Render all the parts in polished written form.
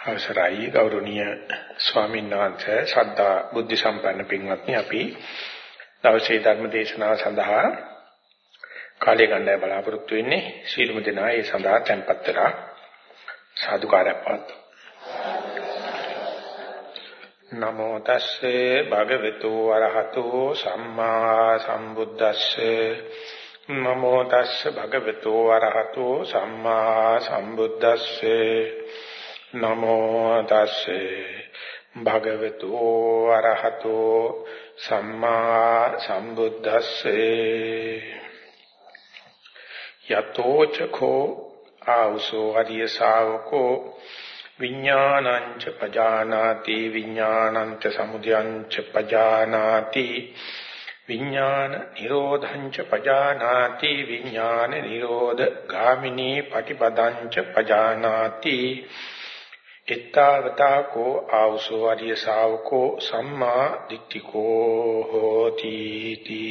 අවසරයි ගෞරවනීය ස්වාමීන් වහන්සේ ශ්‍රද්ධා බුද්ධ සම්පන්න පින්වත්නි අපි දවසේ ධර්ම දේශනාව සඳහා කාලය ගන්නයි බලාපොරොත්තු වෙන්නේ සීලමු දෙනා ඒ සඳහා tempත් වෙලා සාදුකාරයක් පවත්වමු. නමෝ තස්සේ භගවතු වරහතෝ සම්මා සම්බුද්දස්සේ නමෝ තස්සේ භගවතු වරහතෝ සම්මා සම්බුද්දස්සේ නමෝ තස්සේ භගවතු අරහතෝ සම්මා සම්බුද්දස්සේ යතෝ චඛෝ ආවසෝ අරිය ශාවකෝ විඥානං ච පජානාති විඥානං ච සමුදයං ච පජානාති විඥාන නිරෝධං ච පජානාති විඥාන නිරෝධ ගාමිනී පටිපදං ච පජානාති ittavata ko auso ariya savako samma dittiko hoti ti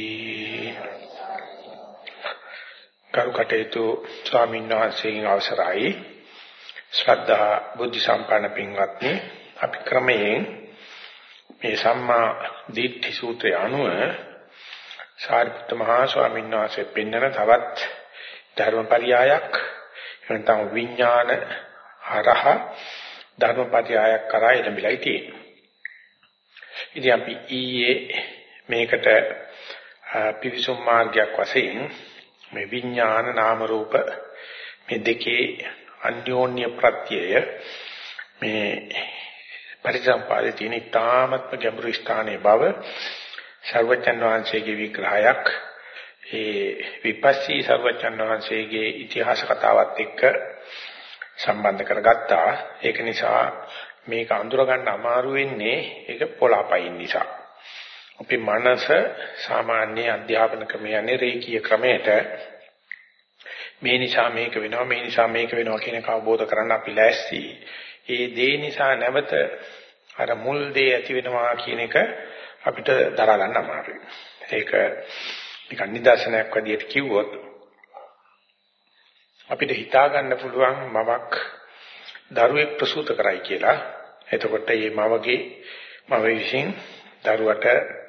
karukatetu ස්වාමීන් වහන්සේගෙන් අවසරයි ශ්‍රද්ධා බුද්ධ සම්පන්න පින්වත්නි අපි ක්‍රමයෙන් මේ සම්මා දිට්ඨි සූත්‍රය අනුව සාරිපුත්ත මහා ස්වාමීන් වහන්සේ පෙන්වන තවත් ධර්මපරියායක් එනතම විඥාන හරහ ධර්මපරියායක් කරා එළඹිලා තියෙනවා. ඉතින් අපි ඊයේ මේකට පිවිසුම් මාර්ගයක් වශයෙන් මේ විඥාන නාම රූප මේ දෙකේ අන්‍යෝන්‍ය ප්‍රත්‍යය මේ පරිසම්පාදයේ තියෙන ඊටාත්ම ගැඹුරු ස්ථානයේ බව සර්වචන් වහන්සේගේ විග්‍රහයක් ඒ විපස්සී සර්වචන් වහන්සේගේ ඉතිහාස කතාවත් එක්ක සම්බන්ධ කරගත්තා. ඒක නිසා මේක අඳුර ගන්න අමාරු වෙන්නේ ඒක පොළාපයින් නිසා. අපේ මනස සාමාන්‍ය අධ්‍යාපන ක්‍රමයේ යන්නේ රේඛීය ක්‍රමයට. මේ නිසා මේක වෙනවා මේ නිසා මේක වෙනවා කියන එක අවබෝධ කරගන්න අපි ලෑස්ති. ඒ දේ නිසා නැවත අර මුල් දේ ඇති වෙනවා කියන එක අපිට දරා ගන්න අමාරුයි. ඒක නිකන් නිදර්ශනයක් විදිහට කිව්වොත් අපිට හිතා ගන්න පුළුවන් මවක් දරුවෙක් ප්‍රසූත කරයි කියලා. එතකොට මේ මවගේ මව විසින් දරුවට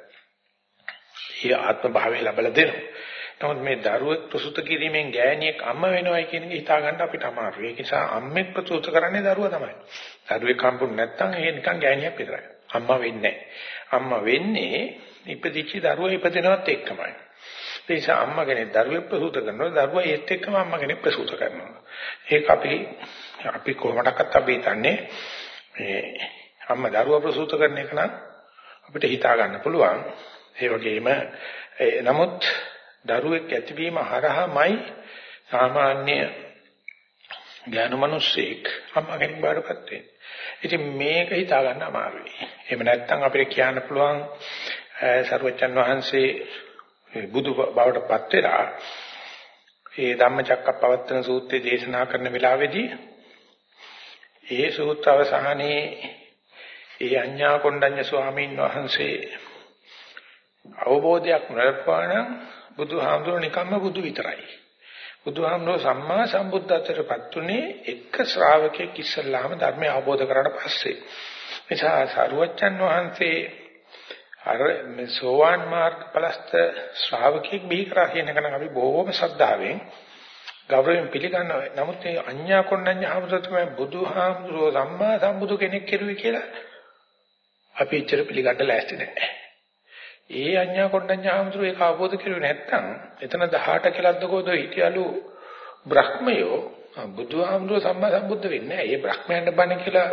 ඒ ආත්ම භාවය ලැබලා දෙනවා. නමුත් මේ දරුවෙක් ප්‍රසූත කිරීමෙන් ගෑණියෙක් අම්ම වෙනවයි කියන එක හිතා ගන්න අපිට අමාරුයි. ඒ නිසා අම්මෙක් ප්‍රසූත කරන්නේ දරුවා තමයි. දරුවෙක් හම්බුනේ නැත්නම් ඒ නිකන් ගෑණියක් විතරයි. අම්මා වෙන්නේ නැහැ. අම්මා වෙන්නේ ඉපදිච්ච දරුවා ඉපදෙනවත් එක්කමයි. ඒ නිසා අම්මා කෙනෙක් දරුවෙක් ප්‍රසූත කරනවා දරුවා ඒත් එක්කම අම්මා කෙනෙක් ප්‍රසූත කරනවා. ඒක අපි කොහොමඩක්වත් අපි හිතන්නේ මේ අම්මා දරුවා ප්‍රසූත කරන එක නම් අපිට හිතා ගන්න පුළුවන්. ඒ වගේම නමුත් දරුවෙක් ඇතිවීම හරහාමයි සාමාන්‍ය ඥාන මිනිස්සෙක් අම්මා කෙනෙක් බාරපත් වෙන්නේ. ඉතින් මේක හිතා ගන්න අමාරුයි. එහෙම නැත්නම් අපිට කියන්න පුළුවන් සර්වචන් වහන්සේ බුදු බවට පත් වෙලා ඒ ධම්මචක්කප්පවත්තන සූත්‍රය දේශනා කරන වෙලාවේදී ඒ සූත්‍ර අවසානයේ ඒ අඤ්ඤා කොණ්ඩඤ්ඤ ස්වාමීන් වහන්සේ අවබෝධයක් ලැබුවානම් බුදුහාමුදුරුවෝ නිකම්ම බුදු විතරයි. බුදුහාමුදුරුවෝ සම්මා සම්බුද්ධත්වයටපත් උනේ එක ශ්‍රාවකෙක් ඉස්සල්ලාම ධර්මය අවබෝධ කරලා පස්සේ. එසා සරුවච්චන් වහන්සේ අර මේ සෝවාන් මාර්ග පලස්ත ශ්‍රාවකෙක් බිහි කරා කියන එක නම් අපි බොහොම ශ්‍රද්ධාවෙන් ගෞරවයෙන් පිළිගන්නවා. නමුත් මේ අඤ්ඤා කොණ්ඩඤ්ඤ හාමුදුරුවෝ තමයි බුදුහාමුදුරුවෝ සම්මා සම්බුදු කෙනෙක් කෙරුවේ කියලා අපි ඉච්චර පිළිගන්න ලෑස්ති නැහැ. ඒ අඤ්ඤා කොණ්ඩඤ්ඤ හාමුදුරුවෝ ඒක අවබෝධ කරුවේ නැත්නම් එතන 18 කෙලද්දකෝද හිටියලු බ්‍රහ්මයෝ බුදුහාමුදුරුවෝ සම්මා සම්බුද්ධ වෙන්නේ නැහැ. ඒ බ්‍රහ්මයන්ට බණ කියලා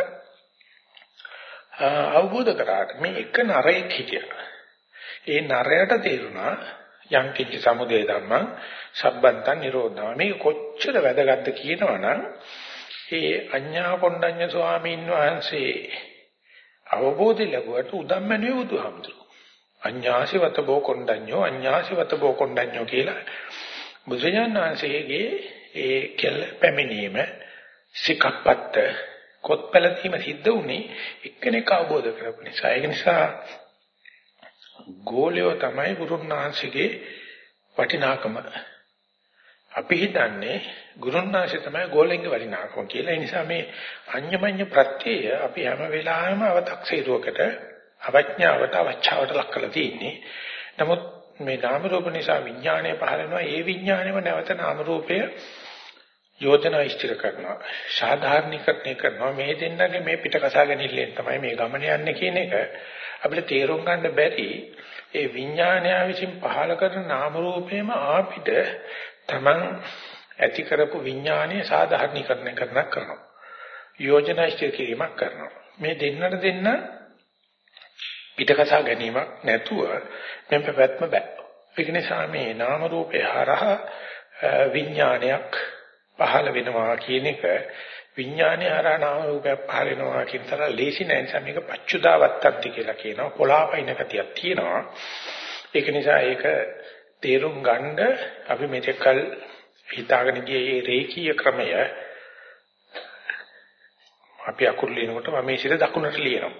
අවබෝධ කරාට මේ එක නරයෙක් හිටියා. ඒ නරයට තේරුණා යම් කිසි සමුදය ධර්මං සම්බන්තං නිරෝධා. මේ කොච්චර වැදගත්ද කියනවනම් ඒ අඤ්ඤා කොණ්ඩඤ්ඤ ස්වාමීන් වහන්සේ අවබෝධය ලැබුවට උදම්මනේ බුදුහාමුදුරුවෝ. අඤ්ඤාසිවත බෝ කොණ්ඩඤ්ඤෝ අඤ්ඤාසිවත බෝ කොණ්ඩඤ්ඤෝ කියලා බුදුජානනාංශයේ ඒ කෙල පැමිණීම සිකප්පත්ත කොත්පැලදීම සිද්ධ වුණේ එක්කෙනෙක් අවබෝධ කරගන්න නිසා. ඒක නිසා ගෝලියෝ තමයි බුදුන්වහන්සේගේ වටිනාකම අපි හිතන්නේ ගුරුන්නාංශය තමයි ගෝලෙන්ගේ වටිනාකම කියලා. ඒ නිසා මේ අඤ්ඤමඤ්ඤ ප්‍රත්‍යය අපි හැම වෙලාවෙම අව탁සීරුවකට අවඥාවට අවචාවට ලක් කරලා තියෙන්නේ. නමුත් මේ නාම රූප නිසා විඥානය පහළ වෙනවා. ඒ විඥානයම නැවත නාම රූපය යෝජනා ඉස්තිර කරනවා. සාධාරණීකරණය කරනවා. මේ දෙන්නගේ මේ පිටකසා ගැනීමෙන් තමයි මේ ගමන යන්නේ කියන එක අපිට තේරුම් ගන්න බැරි. ඒ විඥානය විසින් පහළ කරන නාම රූපේම ආපිට තමන් ඇති කරපු විඥානය සාධාරණීකරණය කරනවා. යෝජනා ඉස්තිර කිරීමක් කරනවා. මේ දෙන්නට දෙන්න පිටකසා ගැනීමක් නැතුව මෙන් පැවැත්ම බෑ. ඒක නිසා මේ නාම රූපේ හරහා විඥානයක් පහළ වෙනවා කියන එක විඥානය හරහා නාම රූපයක් පහළ වෙනවා කියන තරම් ලේසි නෑ. නිසා මේක පච්චුදාවත්තන්ති කියලා කියනවා. කොලාපයින් ගතියක් තියෙනවා. ඒක නිසා ඒක තේරුම් ගන්න අපි මෙතෙක්කල් හිතාගෙන ගියේ රේඛීය ක්‍රමය අපි අකුරු ලියනකොට මම මේ සිර දකුණට ලියනවා.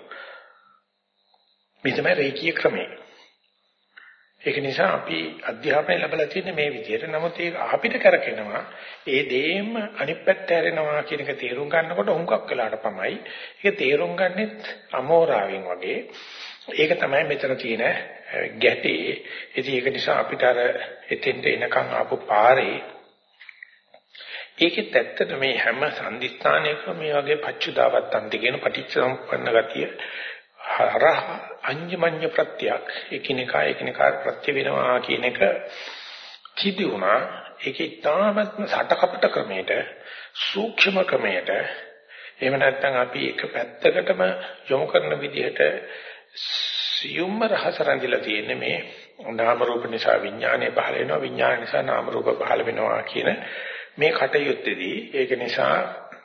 මේ තමයි රේඛීය ක්‍රමය. ඒක නිසා අපි අධ්‍යාපනය ලැබලා තියෙන්නේ මේ විදිහට. නමුත් ඒක අපිට කරකිනවා ඒ දෙයම අනිත් පැත්ත හැරෙනවා කියන එක තේරුම් ගන්නකොට හුඟක් වෙලාට පමයි. ඒක තේරුම් ගන්නෙත් අමෝරාවෙන් වගේ. ඒක තමයි මෙතන තියෙන ගැටේ. ඉතින් ඒක නිසා අපිට අර එතෙන්ට එනකන් ආපු පාරේ ඒකෙත් ඇත්තට මේ හැම සම්දිස්ථානයකම මේ වගේ පච්චුදාවත්තන්ති කියන පටිච්චසමුප්පන්න ගතිය හරහා අඤ්ඤමඤ්ඤ ප්‍රත්‍යක් එකිනෙකා ප්‍රත්‍ය වෙනවා කියන එක සිදු වුණා. ඒකේ තාමත්ම සටකපට ක්‍රමයට සූක්ෂම ක්‍රමයට එහෙම නැත්නම් අපි එක පැත්තකටම යොමු කරන විදිහට සියුම්ම රහස රැඳිලා තියෙන්නේ මේ නාම රූප නිසා විඥානය පහළ වෙනවා, විඥාන නිසා නාම රූප පහළ වෙනවා කියන මේ කටයුත්තේදී. ඒක නිසා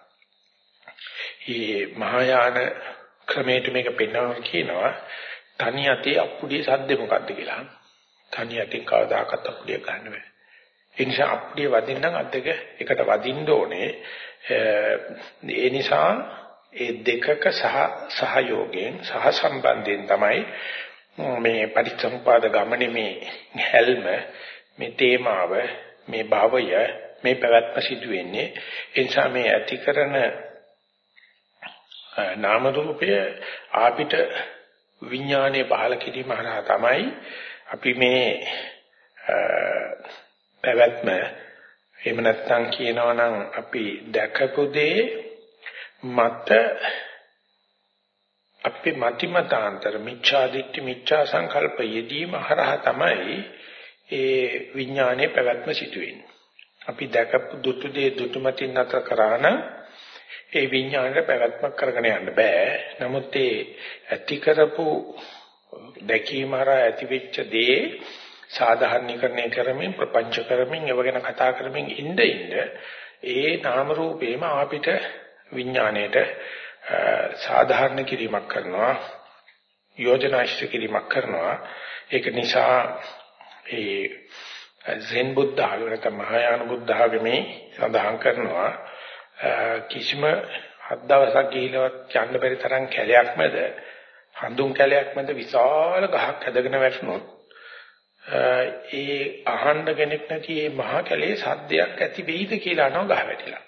මේ මහායාන ක්‍රමයට මේක පෙන්වනවා කියනවා තනි යතේ අප්පුඩිය සද්ද මොකද්ද කියලා. තනි යතෙන් කවදාකවත් අප්පුඩිය ගන්න බෑ. ඒ නිසා අප්පුඩිය වදින්න නම් අත් දෙක එකට වදින්න ඕනේ. ඒ නිසා ඒ දෙකක සහයෝගයෙන් සහසම්බන්ධයෙන් තමයි මේ පටිච්චසමුපාද ගමනේ මේ හැල්ම මේ තේමාව මේ භවය මේ පැවැත්ම සිදු වෙන්නේ. ඒ නිසා මේ ඇති කරන නාම රූපය ආපිට විඥානයේ පහළ කිරීම හරහා තමයි අපි මේ පැවැත්ම එහෙම නැත්නම් කියනවා නම් අපි දැකපු දේ මත අපි මතිමතාන්තර මිච්ඡා දිට්ඨි මිච්ඡා සංකල්ප යෙදීම හරහා තමයි ඒ විඥානයේ පැවැත්ම සිදු වෙන්නේ. අපි දැකපු දුටු දේ දුටු මතින් නැතර කරාන ඒ විඥානයේ පැවැත්මක් කරගෙන යන්න බෑ. නමුත් ඒ ඇති කරපු දැකීම හරහා ඇතිවෙච්ච දේ සාධාරණීකරණය කරමින් ප්‍රපංච කරමින් ඒව ගැන කතා කරමින් ඉඳ ඒ නාම රූපේම අපිට විඥාණයට සාධාරණ කිරීමක් කරනවා, යෝජනා ඉෂ්ට කිරීමක් කරනවා. ඒක නිසා ඒ සෙන් බුද්ධ ආගමක මහායාන බුද්ධ ආගමේ සඳහන් කරනවා කිසිම හත් දවසක් ගිහිලවත් යන්න බැරි තරම් කැලයක් මැද හඳුන් කැලයක් මැද විශාල ගහක් හැදගෙන වැටුණොත් ඒ අහන්න කෙනෙක් නැති මේ මහා කැලේ සද්දයක් ඇති වෙයිද කියලා අහනවා ගහ වැටිලා.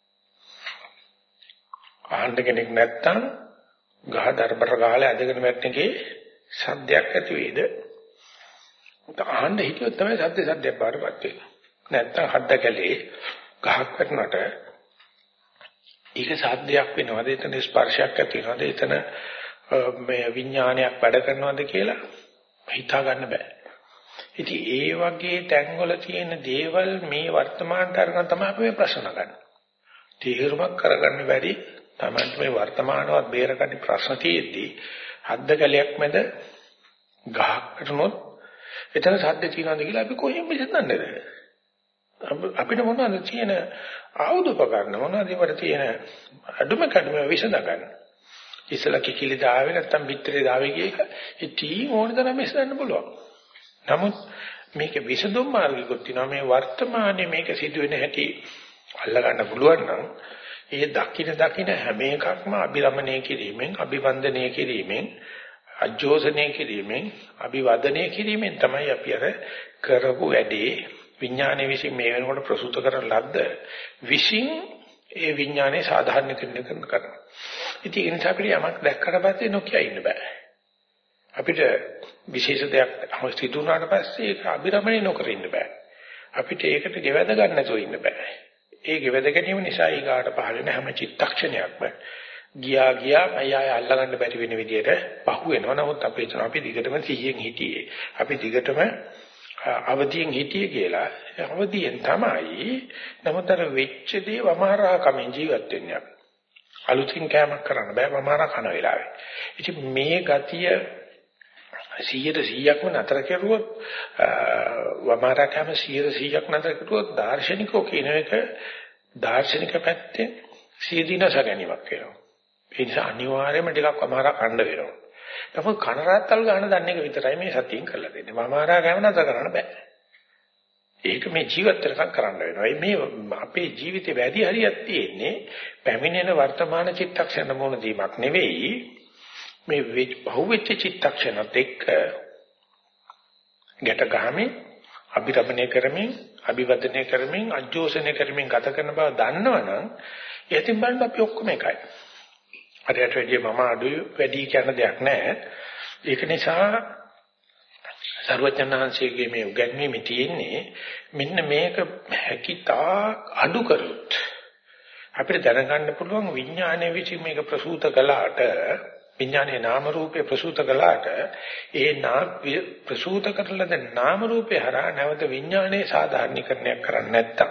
අහන්න කෙනෙක් නැත්තම් ගහ දරබර ගහලා ඇදගෙන වැටෙනකේ සද්දයක් ඇති වෙයිද? අහන්න හිතුවොත් තමයි සද්දයක් බාරපත් වෙන්නේ. නැත්තම් හද්ද කැලේ ගහක් වැටුණාට ඒක සාධ්‍යයක් වෙනවද? එතන ස්පර්ශයක් ඇති වෙනවද? එතන මේ විඥානයක් වැඩ කරනවද කියලා හිතා ගන්න බෑ. ඉතින් ඒ වගේ තැන්වල තියෙන දේවල් මේ වර්තමානට අරගෙන තමයි අපි මේ ප්‍රශ්න ගන්න. තීරුමක් කරගන්න බැරි තමයි මේ වර්තමානවත් බේරගන්න ප්‍රශ්න තියෙද්දී හද්ද කැලයක් මැද ගහක් වටනොත් එතන සද්ද තියෙනවද කියලා අපි කොහෙන් විසඳන්නේද? අපිට මොනවද තියෙන ආයුධ උපකරණ මොනවද ඒවට තියෙන අඩුම කඩම විසඳ ගන්න. ඉස්සලා කිකිලි දාවේ නැත්තම් පිටරේ දාවේ කියේක ඉතින් ඕන තරම් විසඳන්න පුළුවන්. නමුත් මේක විසඳුම් මාර්ගිකුත් තියෙනවා. මේ වර්තමානයේ මේක සිදුවෙන හැටි අල්ල ගන්න පුළුවන් නම් ඒ දකින හැම එකක්ම අභිරමණය කිරීමෙන්, අභිවන්දනය කිරීමෙන්, අජෝසනය කිරීමෙන්, අභිවදනය කිරීමෙන් තමයි අපි අර කරපු වැඩේ විඥානයේ විසින් මේ වෙනකොට ප්‍රසූත කරන ලද්ද විසින් ඒ විඥානයේ සාධාරණීකරණය කරනවා. ඉතින් ඒ නිසා අපිට යමක් දැක්කට පස්සේ නොකිය ඉන්න බෑ. අපිට විශේෂ දෙයක් සිදු වුණාට පස්සේ ඒක අභිරමණය නොකර ඉන්න බෑ. අපිට ඒකට ගෙවැද ගන්න නැතුව ඉන්න බෑ. ඒ ගෙවැද ගැනීම නිසා ඊගාට පහළ වෙන හැම චිත්තක්ෂණයක්ම ගියා අය අල්ලගන්න බැරි වෙන විදියට පහු වෙනවා. නමුත් අපි හිතනවා අපි දිගටම 100න් හිටියේ. අපි දිගටම අවදියෙන් හිටියේ කියලා. අවදියෙන් තමයි. නමුත් අර වෙච්ච දේ වමාරා කමින් ජීවත් වෙන්නේ අපි. අලුතින් කෑමක් කරන්න බෑ වමාරා කන වෙලාවේ. ඉතින් මේ ගතිය 100%ක්ම නතර කෙරුවොත් වමාරා කෑම 100%ක් නතර කෙරුවොත් දාර්ශනිකෝ කියන එක දාර්ශනික පැත්තේ සීදීනස ගැනීමක් වෙනවා. ඒ නිසා අනිවාර්යයෙන්ම ටිකක් වමාරා කන්න වෙනවා. නමුත් කන රාත්තල් ගන්න දන්න එක විතරයි මේ සතියෙන් කරලා දෙන්නේ. වමාරා කෑම නතර කරන්න බෑ. ඒක මේ ජීවිත වෙනකම් කරන්න වෙනවා. මේ අපේ ජීවිතේ වැඩි හරියක් තියෙන්නේ පැමිණෙන වර්තමාන චිත්තක්ෂණ මොන දීමක් නෙවෙයි. මේ බහුවෙච්ච චිත්තක්ෂණත් එක්ක ගැට ගහමින් අභිරමණය කරමින් අභිවදනය කරමින් අජෝසනය කරමින් ගත කරන බව දන්නවනම් එතින් බලන්න අපි ඔක්කොම එකයි. අරයට වැඩිය මම අඩුයි වැඩි කියන දෙයක් නැහැ. ඒක නිසා සර්වඥාන්සේගේ මේ උගන්වීමේ තියෙන්නේ මෙන්න මේක හැකිතා අඩු කරොත් අපිට දැනගන්න පුළුවන් විඥානයේ විසින් මේක ප්‍රසූත කළාට විඥානයේ නාම රූපේ ප්‍රසූත කළාට ඒ ප්‍රසූත කරලද නාම රූපේ හරහා නැවත විඥානයේ සාධාරණීකරණයක් කරන්නේ නැත්තම්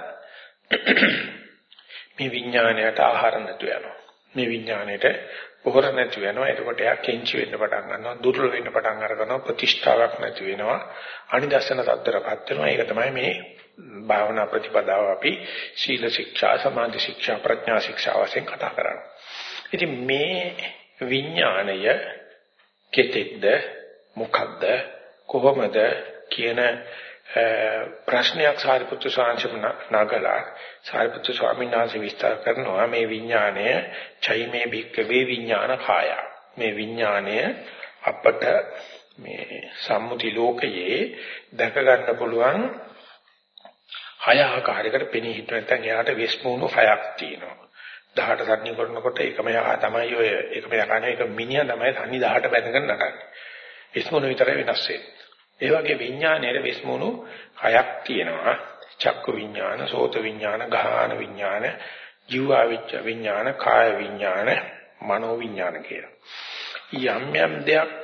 මේ විඥානයට ආහාර නැතු වෙනවා. මේ විඥාණයට පොහොර නැති වෙනවා. එතකොට එයා කෙන්චි වෙන්න පටන් ගන්නවා. දුර්වල වෙන්න පටන් අරගනවා. ප්‍රතිෂ්ඨාවක් නැති වෙනවා. අනිදස්සන තත්ත්වයටපත් වෙනවා. ඒක තමයි මේ භාවනා ප්‍රතිපදාව අපි සීල ශික්ෂා, සමාධි ශික්ෂා, ප්‍රඥා ශික්ෂා වශයෙන් කතා කරන්නේ. ඉතින් මේ විඥාණය කෙතෙක්ද මොකක්ද කොහොමද කියන ප්‍රශ්නයක් සාරිපුත්‍ර ස්වාමීන් නගලා සාරිපුත්‍ර ස්වාමීන් වහන්සේ විස්තර කරනවා මේ විඥාණය චෛමේ භික්ඛවේ විඥාන කාය මේ විඥාණය අපට මේ සම්මුති ලෝකයේ දැක ගන්න පුළුවන් හය ආකාරයකට පෙනී හිට නැත්නම් එයාට වෙස්මුණු හයක් තියෙනවා 18 සම්නි කරනකොට එකම යහා තමයි ඔය එකම යකනේ එක මිනිහා තමයි සම්නි 18 බැඳගෙන නටන්නේ වෙස්මුණු විතරයි වෙනස් වෙන්නේ ඒ වගේ විඥානයේ වෙස්මුණු හයක් තියෙනවා චක්කු විඥාන, සෝත විඥාන, ගාහන විඥාන, ජීවා විඥාන, කාය විඥාන, මනෝ විඥාන කියලා. යම් යම් දෙයක්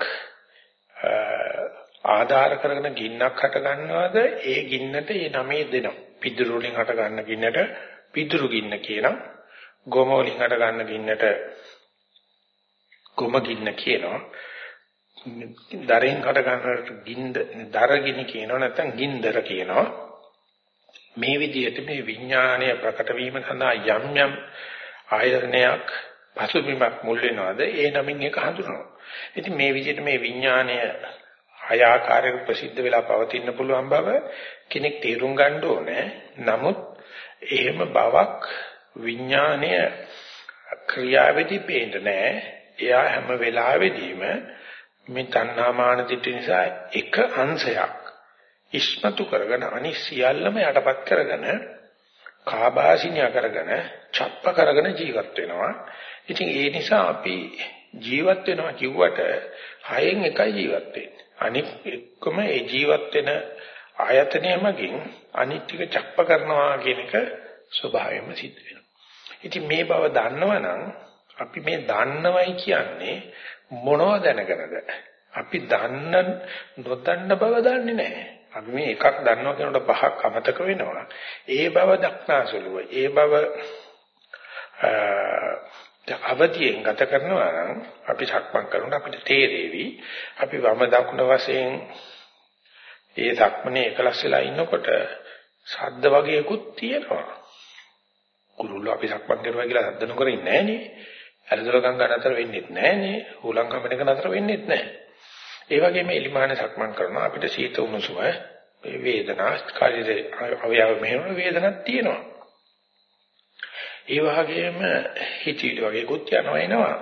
ආධාර කරගෙන ගින්නක් හට ගන්නවද ඒ ගින්නට ඒ නමේ දෙනවා. පිදුරු වලින් හට ගන්න ගින්නට පිදුරු ගින්න කියනවා. ගොම වලින් හට ගන්න ගින්නට ගොම ගින්න කියනවා. දරෙන් හට ගන්න ගින්ද දරගිනි කියනවා නැත්නම් ගින්දර කියනවා. මේ විදිහට මේ විඥානය ප්‍රකට වීම සඳහා යම් යම් ආයතනයක් පසුබිමක් මුල් වෙනවාද ඒ නමින් එක හඳුනනවා. ඉතින් මේ විදිහට මේ විඥානය හය ආකාරයක ප්‍රසිද්ධ වෙලා පවතින්න පුළුවන් බව කෙනෙක් තේරුම් ගන්න ඕනේ. නමුත් එහෙම බවක් විඥානය ක්‍රියාවේදී පේන්නේ නැහැ. එයා හැම වෙලාවෙදීම මේ තණ්හාමාන දිට්ඨි නිසා එක අංශයක් ඉස්මතු කරගෙන අනිත් සියල්ලම යටපත් කරගෙන කාබාසිනිය කරගෙන ڇප්ප කරගෙන ජීවත් වෙනවා. ඉතින් ඒ නිසා අපි ජීවත් වෙනවා කිව්වට හයෙන් එකයි ජීවත් වෙන්නේ. අනිත් එක්කම ඒ ජීවත් වෙන ආයතනය මගින් අනිත් ටික ڇප්ප කරනවා කියන එක ස්වභාවයෙන්ම සිද්ධ වෙනවා. ඉතින් මේ බව දන්නවනම් අපි මේ දන්නවයි කියන්නේ මොනවද දැනගෙනද? අපි දන්න නොදන්න බව දන්නේ නැහැ. අපි මේ එකක් දන්නවා කියනකොට පහක් අමතක වෙනවා. ඒ බව දක්නාසලුව. ඒ බව අවදියෙන් ගත කරනවා නම් අපි සක්මන් කරනකොට අපිට තේරෙවි. අපි වම දකුණ වශයෙන් ඒ සක්මනේ එකලස් වෙලා ඉන්නකොට ශබ්ද වගේකුත් තියෙනවා. කුරුල්ලෝ අපි සක්මන් කරුවා කියලා ශබ්ද නොකර ඉන්නේ නැහැ නේ. ඇලදොල ගංගා නතර වෙන්නේ නැහැ නේ. හුලංකමනක නතර වෙන්නේ නැහැ. ඒ වගේම එලිමාන සක්මන් කරනවා අපිට සීත උණුසුම වේදනා කාර්යයේ අවයව මෙහෙම වේදනක් තියෙනවා. ඒ වගේම හිතවිලි වගේ කුත් යනවා එනවා.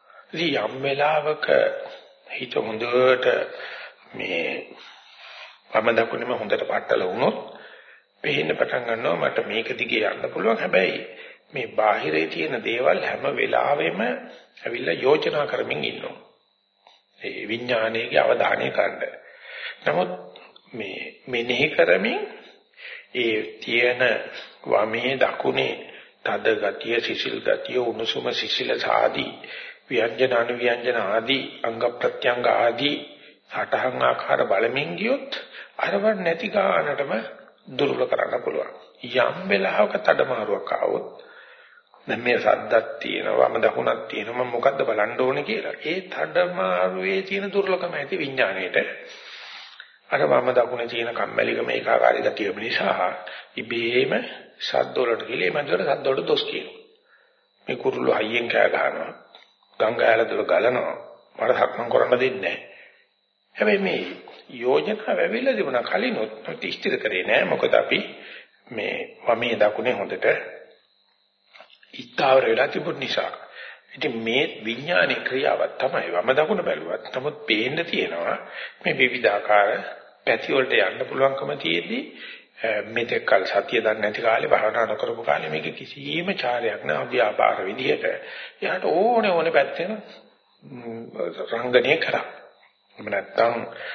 ඉතින් යම් වෙලාවක හිත හොඳට මේ වම දකුණේම හොඳට පట్టල වුණොත් පේන්න පටන් ගන්නවා මට මේක දිගේ යන්න පුළුවන්. හැබැයි මේ බාහිරේ තියෙන දේවල් හැම වෙලාවෙම ඇවිල්ලා යෝජනා කරමින් ඉන්නවා. ඒ විඥානයේ අවධානය ගන්න. නමුත් මේ මෙනෙහි කරමින් ඒ තියෙන වමේ දකුණේ තද ගතිය, සිසිල් ගතිය, උණුසුම සිසිලස ආදී ව්‍යංජන අනුව්‍යංජන ආදී අංග ප්‍රත්‍යංග ආදී සටහන් ආකාර බලමින් ගියොත් අරවන් නැති ගානටම දුර්වල කරන්න පුළුවන්. යම් වෙලාවක තඩමාරුවක් ආවොත් දැන් මේ සද්දක් තියෙනවා වම දකුණක් තියෙනවා මම මොකද්ද බලන්න ඕනේ කියලා. ඒ තඩමාරුවේ තියෙන දුර්ලභම ඇති විඥාණයට අර වම දකුණේ තියෙන කම්මැලිකම ඒකාකාරී ගතිය නිසා ඉබේම සද්ද වලට ගිලේ මන්දර සද්ද වලට දොස් කියනවා. මේ කුරුල්ල හයියෙන් කෑ ගහනවා. ගංගාල දොර ගලනවා. මට සක්මන් කරන්න දෙන්නේ නැහැ. හැබැයි මේ යෝජනා වැවිලා තිබුණා කලිනොත් ඉස්තිර කරේ නෑ. මොකද අපි මේ වමේ දකුණේ හොඳට ඉස්තාවර වෙලා තිබුණ නිසා. ඉතින් මේ විඥානයේ ක්‍රියාවක් තමයි වම දකුණ බැලුවත්. නමුත් පේන්න තියෙනවා මේ විවිධාකාර පැති වලට යන්න පුළුවන්කම තියෙද්දි මෙතෙක් කල සතිය දන්නේ නැති කාලේ භාවනා නොකරපු කාලේ මේක කිසිම චාරයක් නෑ අව්‍යාපාර විදිහට. එයාට ඕනේ පැත්තෙන් රංගනය කරා. එහෙම නැත්නම්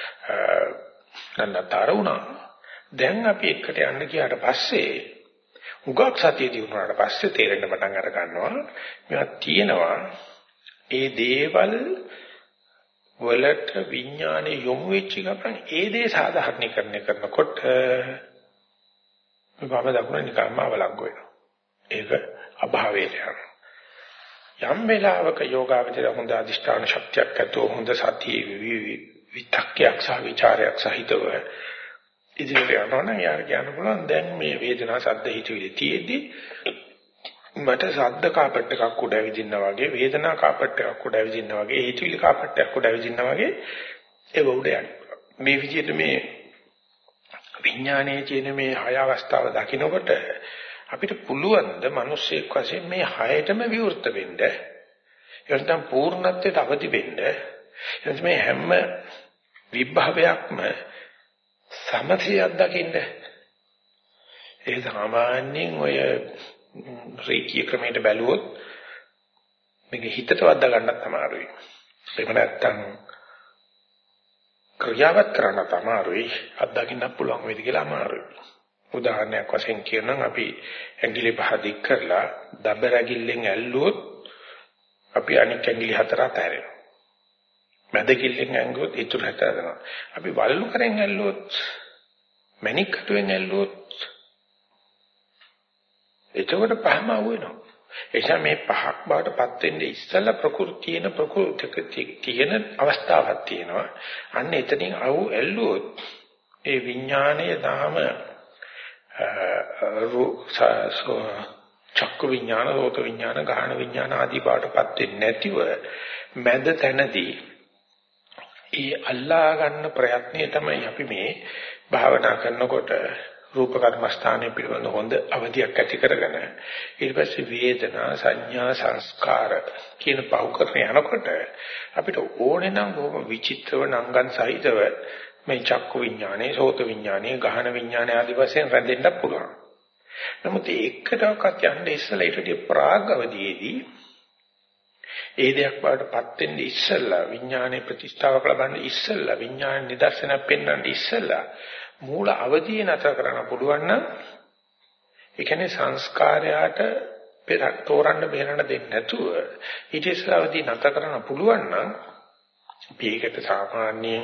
නන්නතර වුණා. දැන් අපි එකට යන්න ගියාට පස්සේ උගක් සතිය දිනුනාට පස්සේ තේරෙන්න පටන් අර ගන්නවා මේවා තියෙනවා ඒ දේවල් වලට විඥානේ යොමු වෙච්ච ගමන් ඒ දේ සාධාරණීකරණය කරනකොට වම දකුණ නිකම්ම අවලංගු වෙනවා. ඒක අභාවයට යනවා. යම් වෙලාවක යෝගාවචර හොඳ අධිෂ්ඨාන ශක්තියක් ඇතුව හොඳ සතියේ විතක්කයක් සහ විචාරයක් සහිතව ඉදිරියට යනවා නම් යාර කියන්න පුළුවන් දැන් මේ වේදනා සද්ද හිතවිලි තියෙද්දි මට සද්ද කාපට් එකක් උඩ ඇවිදින්න වගේ වේදනා කාපට් එකක් උඩ ඇවිදින්න වගේ හිතවිලි කාපට් එකක් උඩ ඇවිදින්න වගේ ඒක උඩ යන්න. මේ විදිහට මේ විඥානයේ තියෙන මේ හය අවස්ථාව දකිනකොට අපිට පුළුවන් ද මිනිස්සෙක් වශයෙන් මේ හයටම විවෘත වෙන්න එතන පූර්ණත්වයට අවදි වෙන්න එතන මේ හැම විභවයක්ම සමථයක් දකින්න ඒ සාමාන්‍යයෙන් ඔය රීකී ක්‍රමයට බැලුවොත් මේක හිතට වද්දා ගන්නත් අමාරුයි. එහෙම නැත්නම් ක්‍රියාවත් කරන්න අමාරුයි. අත්දකින්න පුළුවන් වේද කියලා අමාරුයි. උදාහරණයක් වශයෙන් කියනනම් අපි ඇඟිලි පහ දික් කරලා දබරගිල්ලෙන් ඇල්ලුවොත් අපි අනික් ඇඟිලි හතර අතහැරෙනවා. මැද කිල්ලෙන් ඇංගුවොත් ඊටු හතරනවා. අපි වලලු කරෙන් ඇල්ලුවොත් මැණික් කටුවෙන් ඇල්ලුවොත් එතකොට පහම වෙනවා. එනිසා මේ පහක් බවටපත් වෙන්නේ ඉස්සෙල්ලා ප්‍රകൃතියන තියෙන අවස්ථාවක් තියෙනවා. අන්න එතනින් අවු ඇල්ලුවොත් ඒ විඥානයේ දාම චක්කු විඥාන, රෝත විඥාන, ගාහන විඥාන ආදී බවටපත් වෙන්නේ නැතිව මැද තැනදී ඒ අල්ලා ගන්න ප්‍රයත්නය තමයි අපි මේ භාවනා කරනකොට රූප කර්මස්ථානයේ පිළිබඳ හොඳ අවධියක් ඇති කරගෙන ඊට පස්සේ වේදනා සංඥා සංස්කාර කියන පහු කරගෙන යනකොට අපිට ඕනේ නම් බොහොම විචිත්‍රව නංගන් සහිතව මේ චක්කු විඥානේ, සෝත විඥානේ, ගහන විඥානේ ආදී වශයෙන් රැඳෙන්න පුළුවන්. නමුත් ඒකටවත් යන්න ඉස්සලා ඊට ප්‍රාග් අවධියේදී ඒ දෙයක් වලටපත් වෙන්නේ ඉස්සලා විඥානේ ප්‍රතිස්ථාපක ලබන්නේ ඉස්සලා විඥාන නිදර්ශනයක් පෙන්වන්නේ ඉස්සලා මූල අවධිය නතර කරන්න පුළුවන් නම් ඒ කියන්නේ සංස්කාරයට තෝරන්න බේරන්න දෙන්නේ නැතුව ඊට ඉස්සලා අවධිය නතර කරන්න පුළුවන් නම් මේකට සාමාන්‍යයෙන්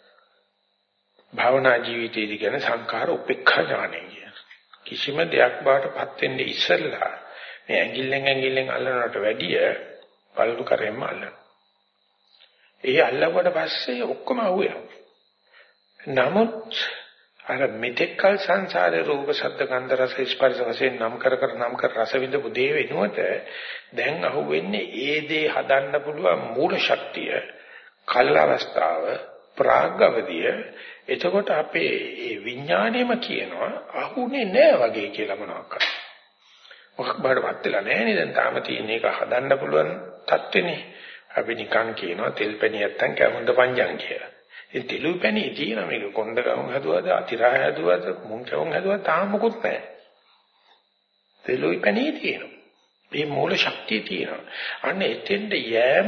භාවනා ජීවිතයේදී කියන සංඛාර උපේක්ඛා ඥානය කියන කිසිම දෙයක් බාටපත් වෙන්නේ ඉස්සලා මේ ඇඟිල්ලෙන් අල්ලනවට වැඩිය බලු කරෙන්න අල්ලන. ඒ අල්ලුවට පස්සේ ඔක්කොම අහුවෙනවා. නමුත් අර මෙතෙක්කල් සංසාරේ රූප ශබ්ද ගන්ධ රස ස්පර්ශ වශයෙන් නම් කර රස විඳපු දේ වෙනුවට දැන් අහුවෙන්නේ ඒ දේ හදන්න පුළුවන් මූල ශක්තිය, කල් අවස්ථාව, ප්‍රාග්ගවදිය. එතකොට අපේ මේ විඥාණයම කියනවා අහුනේ නෑ වගේ කියලා මොනවාක්ද. මොකක් බාඩවත් වෙලා නෑනේ දැන් තාම තියෙන එක හදන්න පුළුවන් තත්ත්වෙනේ. අපි නිකන් කියනවා තෙල් පැණි නැත්තම් කැමුන්ද පංජන් කියලා. ඒ තෙලුයි පැණි තියෙන මේක කොණ්ඩ ගම් හදුවද අතිරහ හදුවද මුං කවුන් හදුවද තාම මොකුත් නැහැ. තෙලුයි පැණි තියෙනවා. මේ මූල ශක්තිය තියෙනවා. අන්න එතෙන්ද යෑම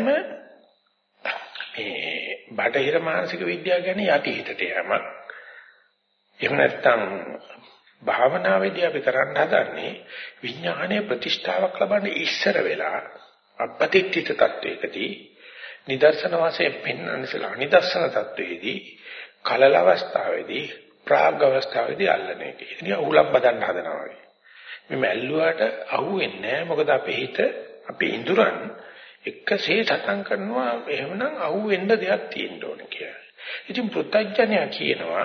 මේ බටහිර මානසික විද්‍යාව කියන්නේ යටිහිතට යෑම. එහෙම නැත්නම් භාවනාවේදී අපි කරන්න හදන්නේ විඥානයේ ප්‍රතිෂ්ඨාවක් ලබන්න ඉස්සර වෙලා අපපතිත්‍ිත තත්වයකදී නිදර්ශන වශයෙන් පෙන්වන්නසලා නිදර්ශන තත්වයේදී කලල අවස්ථාවේදී ප්‍රාග් අවස්ථාවේදී අල්ලන එක. ඉතින් උලම් බදන්න හදනවා වගේ. මේ මැල්ලුවාට අහුවෙන්නේ නැහැ. මොකද අපේ හිත අපේ ඉඳුරන් එකසේ සටන් කරනවා. එහෙමනම් අහුවෙන්න දෙයක් තියෙන්න ඕනේ කියලා. ඉතින් පුත්තජනයා කියනවා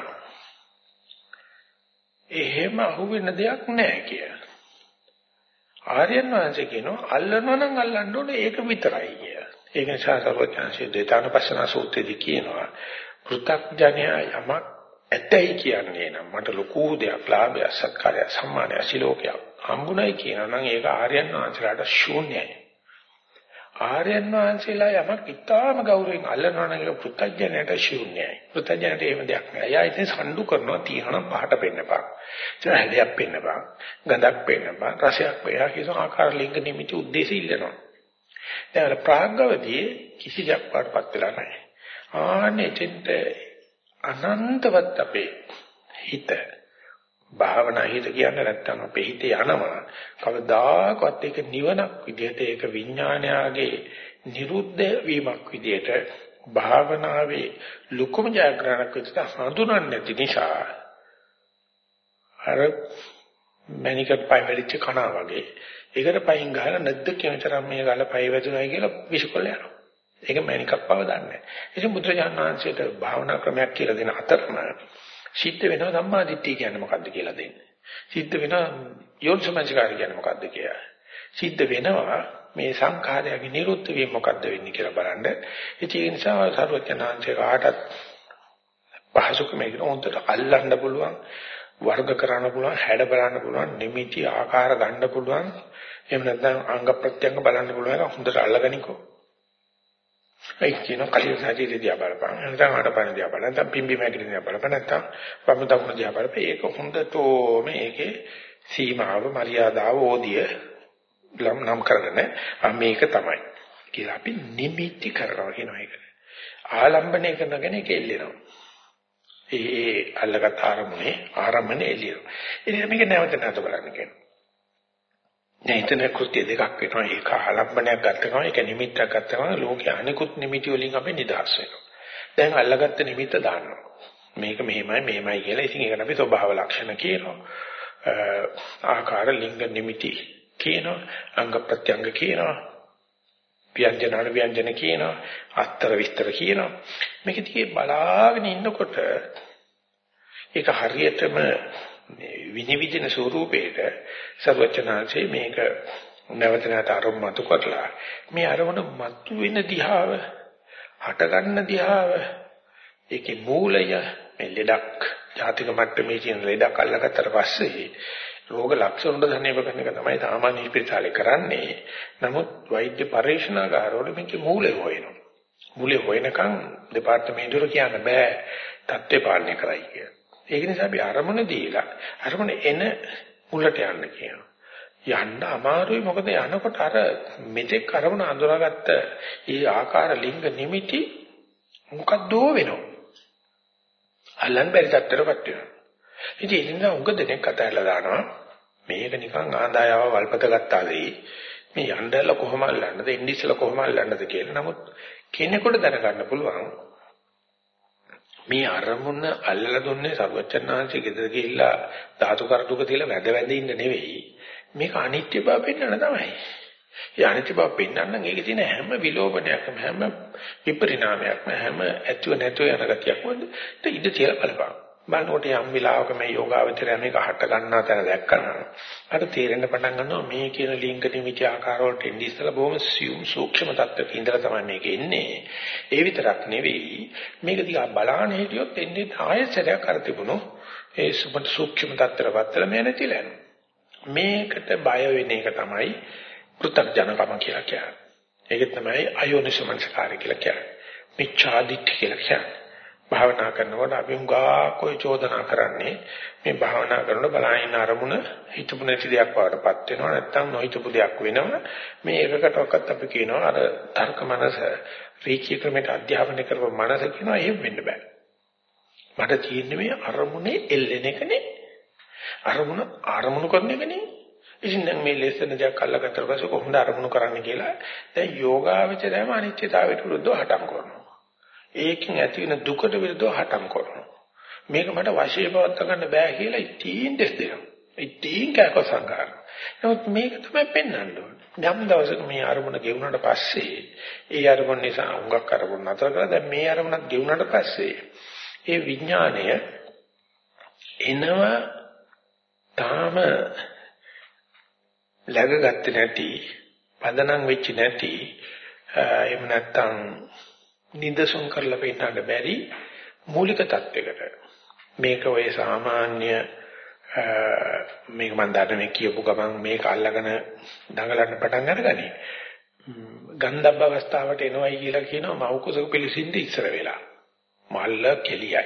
එහෙම අහුවෙන්න දෙයක් නැහැ කියලා. ආර්යයන් වහන්සේ කියනවා අල්ලනවා නම් අල්ලන්න ඕනේ ඒක විතරයි කියලා. ඒක නිසා සර්වඥාන්සේ දේතානුපස්සන සූත්‍රයේදී කියනවා පුත්තජනයා යමක් ඇතයි කියන්නේ නම් මට ලොකු දෙයක් ලාභය සත්කාරය සම්මානය සිලෝකයක් හම්බුනායි කියනවා නම් ඒක ආර්යයන් වහන්සේලාට ශූන්‍යයි. ආර්යයන් වහන්සේලා යමක් ඉතාම ගෞරවයෙන් අල්ලනවා නම් ඒක පුත්තජනයට ශූන්‍යයි. පුත්තජනට එහෙම දෙයක් නෑ. එයා ඉතින් සම්ඩු කරනවා තියහනම් පහට පෙන්නපන්. ඉතින් හැඩයක් පෙන්නපන්. ගඳක් පෙන්නපන්. රසයක් පෙයා කියන ආකාර ලිංග නිමිති උද්දේශය ඉල්ලනවා. දැන් ප්‍රාග්ගවදී කිසි දෙයක් පාටපත් වෙලා නැහැ. ආන්නේ දෙන්න අනන්තවත් අපේ හිත භාවනා හිත කියන්නේ නැත්තම් අපේ හිතේ යනවා කවදාකවත් ඒක නිවනක් විදිහට ඒක විඥානයාගේ නිරුද්ධ වීමක් විදිහට භාවනාවේ ලුකුම ජයග්‍රහණක් විදිහට හඳුනන්නේ නැති නිසා අර මැනිකට පය වෙලිච්ච කනවා වගේ ඒකට පයින් ගහලා නැද්ද කියනතරම් මේ ගල පය වැදුනායි කියලා විශ්කොල්ල යනවා. ඒක මැනිකක් බව දන්නේ නැහැ. ඉතින් බුදුරජාණන් වහන්සේට භාවනා ක්‍රමයක් කියලා දෙන අතරම සිද්ධ වෙනවා සම්මාදිට්ඨිය කියන්නේ මොකද්ද කියලා දෙන්නේ. සිද්ධ වෙනවා යෝනිසමංසකාරය කියන්නේ මොකද්ද කියලා. සිද්ධ වෙනවා මේ සංඛාරයගේ නිරුද්ධ වීම මොකද්ද වෙන්නේ කියලා බලන්න. ඒ නිසා සර්වඥාන්සේ කාටත් පහසුකමකින් උන්ට අල්ලන්න පුළුවන්, වර්ග කරන්න පුළුවන්, හැඩ බලන්න පුළුවන්, නිමිති ආකාර ගන්න පුළුවන්. එහෙම නැත්නම් අංග ප්‍රත්‍යංග බලන්න පුළුවන් එක හොඳට අල්ලගනිකෝ. ඒ කියන කලිය සාජීදී දිහා බලපන්. නැත්නම් අඩපණ දිහා බලන්න. නැත්නම් පිම්බි මැකිලි දිහා බලපන්. නැත්නම් වම් දකුණ දිහා බලපන්. ඒක හොඳටම මේකේ සීමාව, මරියාදාව, ඕදිය නම් කරගෙන මේක තමයි කියලා අපි නිමිති කරනවා කියනවා ඒක. ආලම්බණය කරනගෙන ඒක එල්ලෙනවා. ඒ අල්ලගත් ආරමුණේ ආරම්භනේ එළියනවා. ඉතින් මේක නැවත නැවත බලන්න කියනවා. දැන් හිතන කෘත්‍ය දෙකක් වෙනවා. ඒක ආලම්බණයක් ගත්තකම ඒක නිමිත්තක් ගත්තකම ලෝකයේ අනිකුත් නිමිති වලින් අපි නිදහස් වෙනවා. දැන් අල්ලගත්ත නිමිත්ත දාන්නවා. මේක මෙහෙමයි කියලා. ඉතින් ඒකට අපි ස්වභාව ලක්ෂණ කියනවා. ආකාර ලිංග නිමිති කියනවා. අංග ප්‍රත්‍යංග කියනවා. ව්‍යංජන කියනවා. අස්තර විස්තර කියනවා. මේක දිගේ බලාගෙන ඉන්නකොට ඒක හරියටම විනිවිදින ස්වරූපයක සර්වචනාංශේ මේක නැවත නැවත අරමුණු කරලා මේ අරමුණ මතු වෙන දිහාව හට ගන්න දිහාව ඒකේ මූලය මේ ලෙඩක් ජාතික මට්ටමේ තියෙන ලෙඩක් අල්ලගත්තට පස්සේ රෝග ලක්ෂණ ධනෙව කරන එක තමයි සාමාන්‍ය ස්පිරිතාලේ කරන්නේ. නමුත් වෛද්‍ය පරීක්ෂණාගාරවල මේකේ මූලය හොයනවා. මූලය හොයනකම් දෙපාර්තමේන්තුවල කියන්න බෑ තත්ත්වේ පාලනය කරයි කියලා. ඒක නිසා අපි අරමුණ දීලා අරමුණ එන මුලට යන්න කියනවා. යන්න අමාරුයි මොකද යනකොට අර මෙතෙක් අරමුණ අඳුරාගත්ත ඒ ආකාර ලිංග නිමිති මොකක්දෝ වෙනවා. අල්ලන් බැරි තත්ත්වයකට වෙනවා. ඉතින් ඒ නිසා උග දෙනෙක් කතාලා දානවා මේක නිකන් ආදායව වල්පත ගත්තා වෙයි. මේ යන්නදල කොහොම අල්ලන්නද ඉන්දිස්සල කොහොම අල්ලන්නද කියලා. නමුත් කෙනෙකුට දැනගන්න පුළුවන් මේ අරමුණ අල්ලලා දුන්නේ සර්වචන්නාංශයේ ගෙදර ගිහිල්ලා ධාතු කරටුක තියලා වැද ඉන්න නෙවෙයි. මේක අනිත්‍ය බව පෙන්වන්න තමයි. ඒ අනිත්‍ය බව පෙන්වන්න ඒකේ තියෙන හැම විලෝපනයක්ම හැම විපරිණාමයක්ම හැම ඇතුව නැතුව යන ගතියක්ම ඉඳ තියලා බලපන්. බලනකොට යම් විලාවක මේ යෝගාවචරය මේක හට ගන්නා තැන දැක්කම අර තේරෙන්න පටන් ගන්නවා මේ කියන ලිංග නිමිති ආකාර වලට ඉඳි ඉස්සලා බොහොම සූක්ෂම තත්ත්වයක ඉඳලා තමයි මේක එන්නේ. ඒ විතරක් නෙවෙයි මේක දිහා බලන හිටියොත් එන්නේ ආයතනයක් අර තිබුණු ඒ සූක්ෂම තත්ත්වවල මේ නැතිලා යනවා. මේකට බය වෙන එක තමයි පෘථග්ජනකම කියලා කියන්නේ. ඒක තමයි අයෝනිසමනස්කාරය කියලා කියන්නේ. මිච්ඡාදිට්ඨිය කියලා කියන්නේ. භාවනා කරනකොට අපි කොයි චෝදනා කරන්නේ මේ භාවනා කරනකොට බලහින්න අරමුණ හිතපු නැති දෙයක් වඩපත් වෙනවා නැත්නම් නොහිතපු දෙයක් වෙනවා මේ එකකටවත් අපි කියනවා අර තර්ක මනස රීචී ක්‍රමයට අධ්‍යාපනය කරපු මනස කියනවා එහෙම වෙන්න බෑ මට තියෙන්නේ මේ අරමුණේ එල්ලෙන එකනේ අරමුණු කරන එකනේ ඉතින් දැන් මේ ලෙසන දෙයක් අල්ලගත්තට පස්සේ කොහොමද අරමුණු කරන්න කියලා දැන් යෝගාවචරයම අනිත්‍යතාවයට විරුද්ධව හටම් කරනවා ඒකෙන් ඇති වෙන දුකට විරුද්ධව හටම් කරනවා. මේක මට වශයෙන් පවත් ගන්න බෑ කියලා ඉතින් දෙස් දෙනවා. ඉතින් කයක සංකාර. නමුත් මේක තමයි පෙන්වන්න ඕනේ. යම් දවසක මේ අරමුණ ගෙවුනට පස්සේ ඒ අරමුණ නිසා උඟක් අරමුණ නතර කරලා දැන් මේ අරමුණක් ගෙවුනට පස්සේ ඒ විඥාණය එනවා තාම läගගත්තේ නැති පදනම් වෙච්ච නැති එහෙම නැත්නම් නිදසුන් කරලා පෙන්නන්න බැරි මූලික தත්වයකට මේක ඔය සාමාන්‍ය මේක මම දන්නේ මේ කියපු ගමන් මේක අල්ලගෙන දඟලන්න පටන් අරගනි ගන්ධබ්බ අවස්ථාවට එනවයි කියලා කියනවා මෞකුසක පිළිසින්ද ඉස්සර වෙලා මල්ල කෙලියයි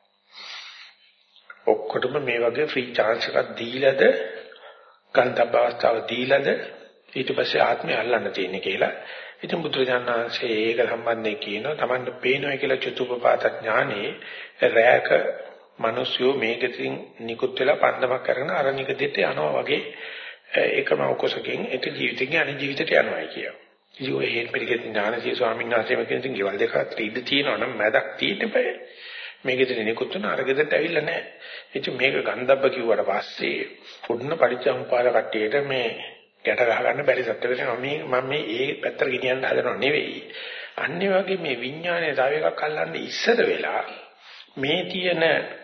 ඔක්කොටම මේ වගේ ෆ්‍රී chance එකක් දීලාද ගන්ධබ්බ අවස්ථාව දීලාද ඊට පස්සේ ආත්මය අල්ලන්න තියෙන්නේ කියලා ඉතින් බුදුරජාණන් වහන්සේ ඒක සම්බන්ධයෙන් කියනවා Tamanට පේනවා කියලා චතුප්පපාත ඥානේ රැයක මිනිස්සු මේකකින් නිකුත් වෙලා පන්දමක් කරගෙන අර නිකදෙට යනවා වගේ ඒකම උකසකින් ඒක ජීවිතකින් අනිත් ජීවිතයට යනවායි කියනවා. ඉතින් ඔය හේන් පිළිගෙත් ඥානසී ස්වාමීන් වහන්සේම කියන ඉතින් ගෙවල් දෙකක් ඉඳ තියෙනවා නම් මැදක් තියෙන්න බෑ. මේකෙදී නිකුත් වෙන අරගෙදට ඇවිල්ලා නැහැ. ඉතින් මේක ගන්ධබ්බ කිව්වට පස්සේ පුදුන පරිචම්පාද කට්ටියට මේ ගැට ගහ ගන්න බැරි සත්‍යකට මම මේ ඒ පැත්තට ගෙනියන්න හදනව නෙවෙයි. අනිත් වගේ මේ විඥානය තව එකක් අල්ලන්න ඉස්සර වෙලා මේ තියෙන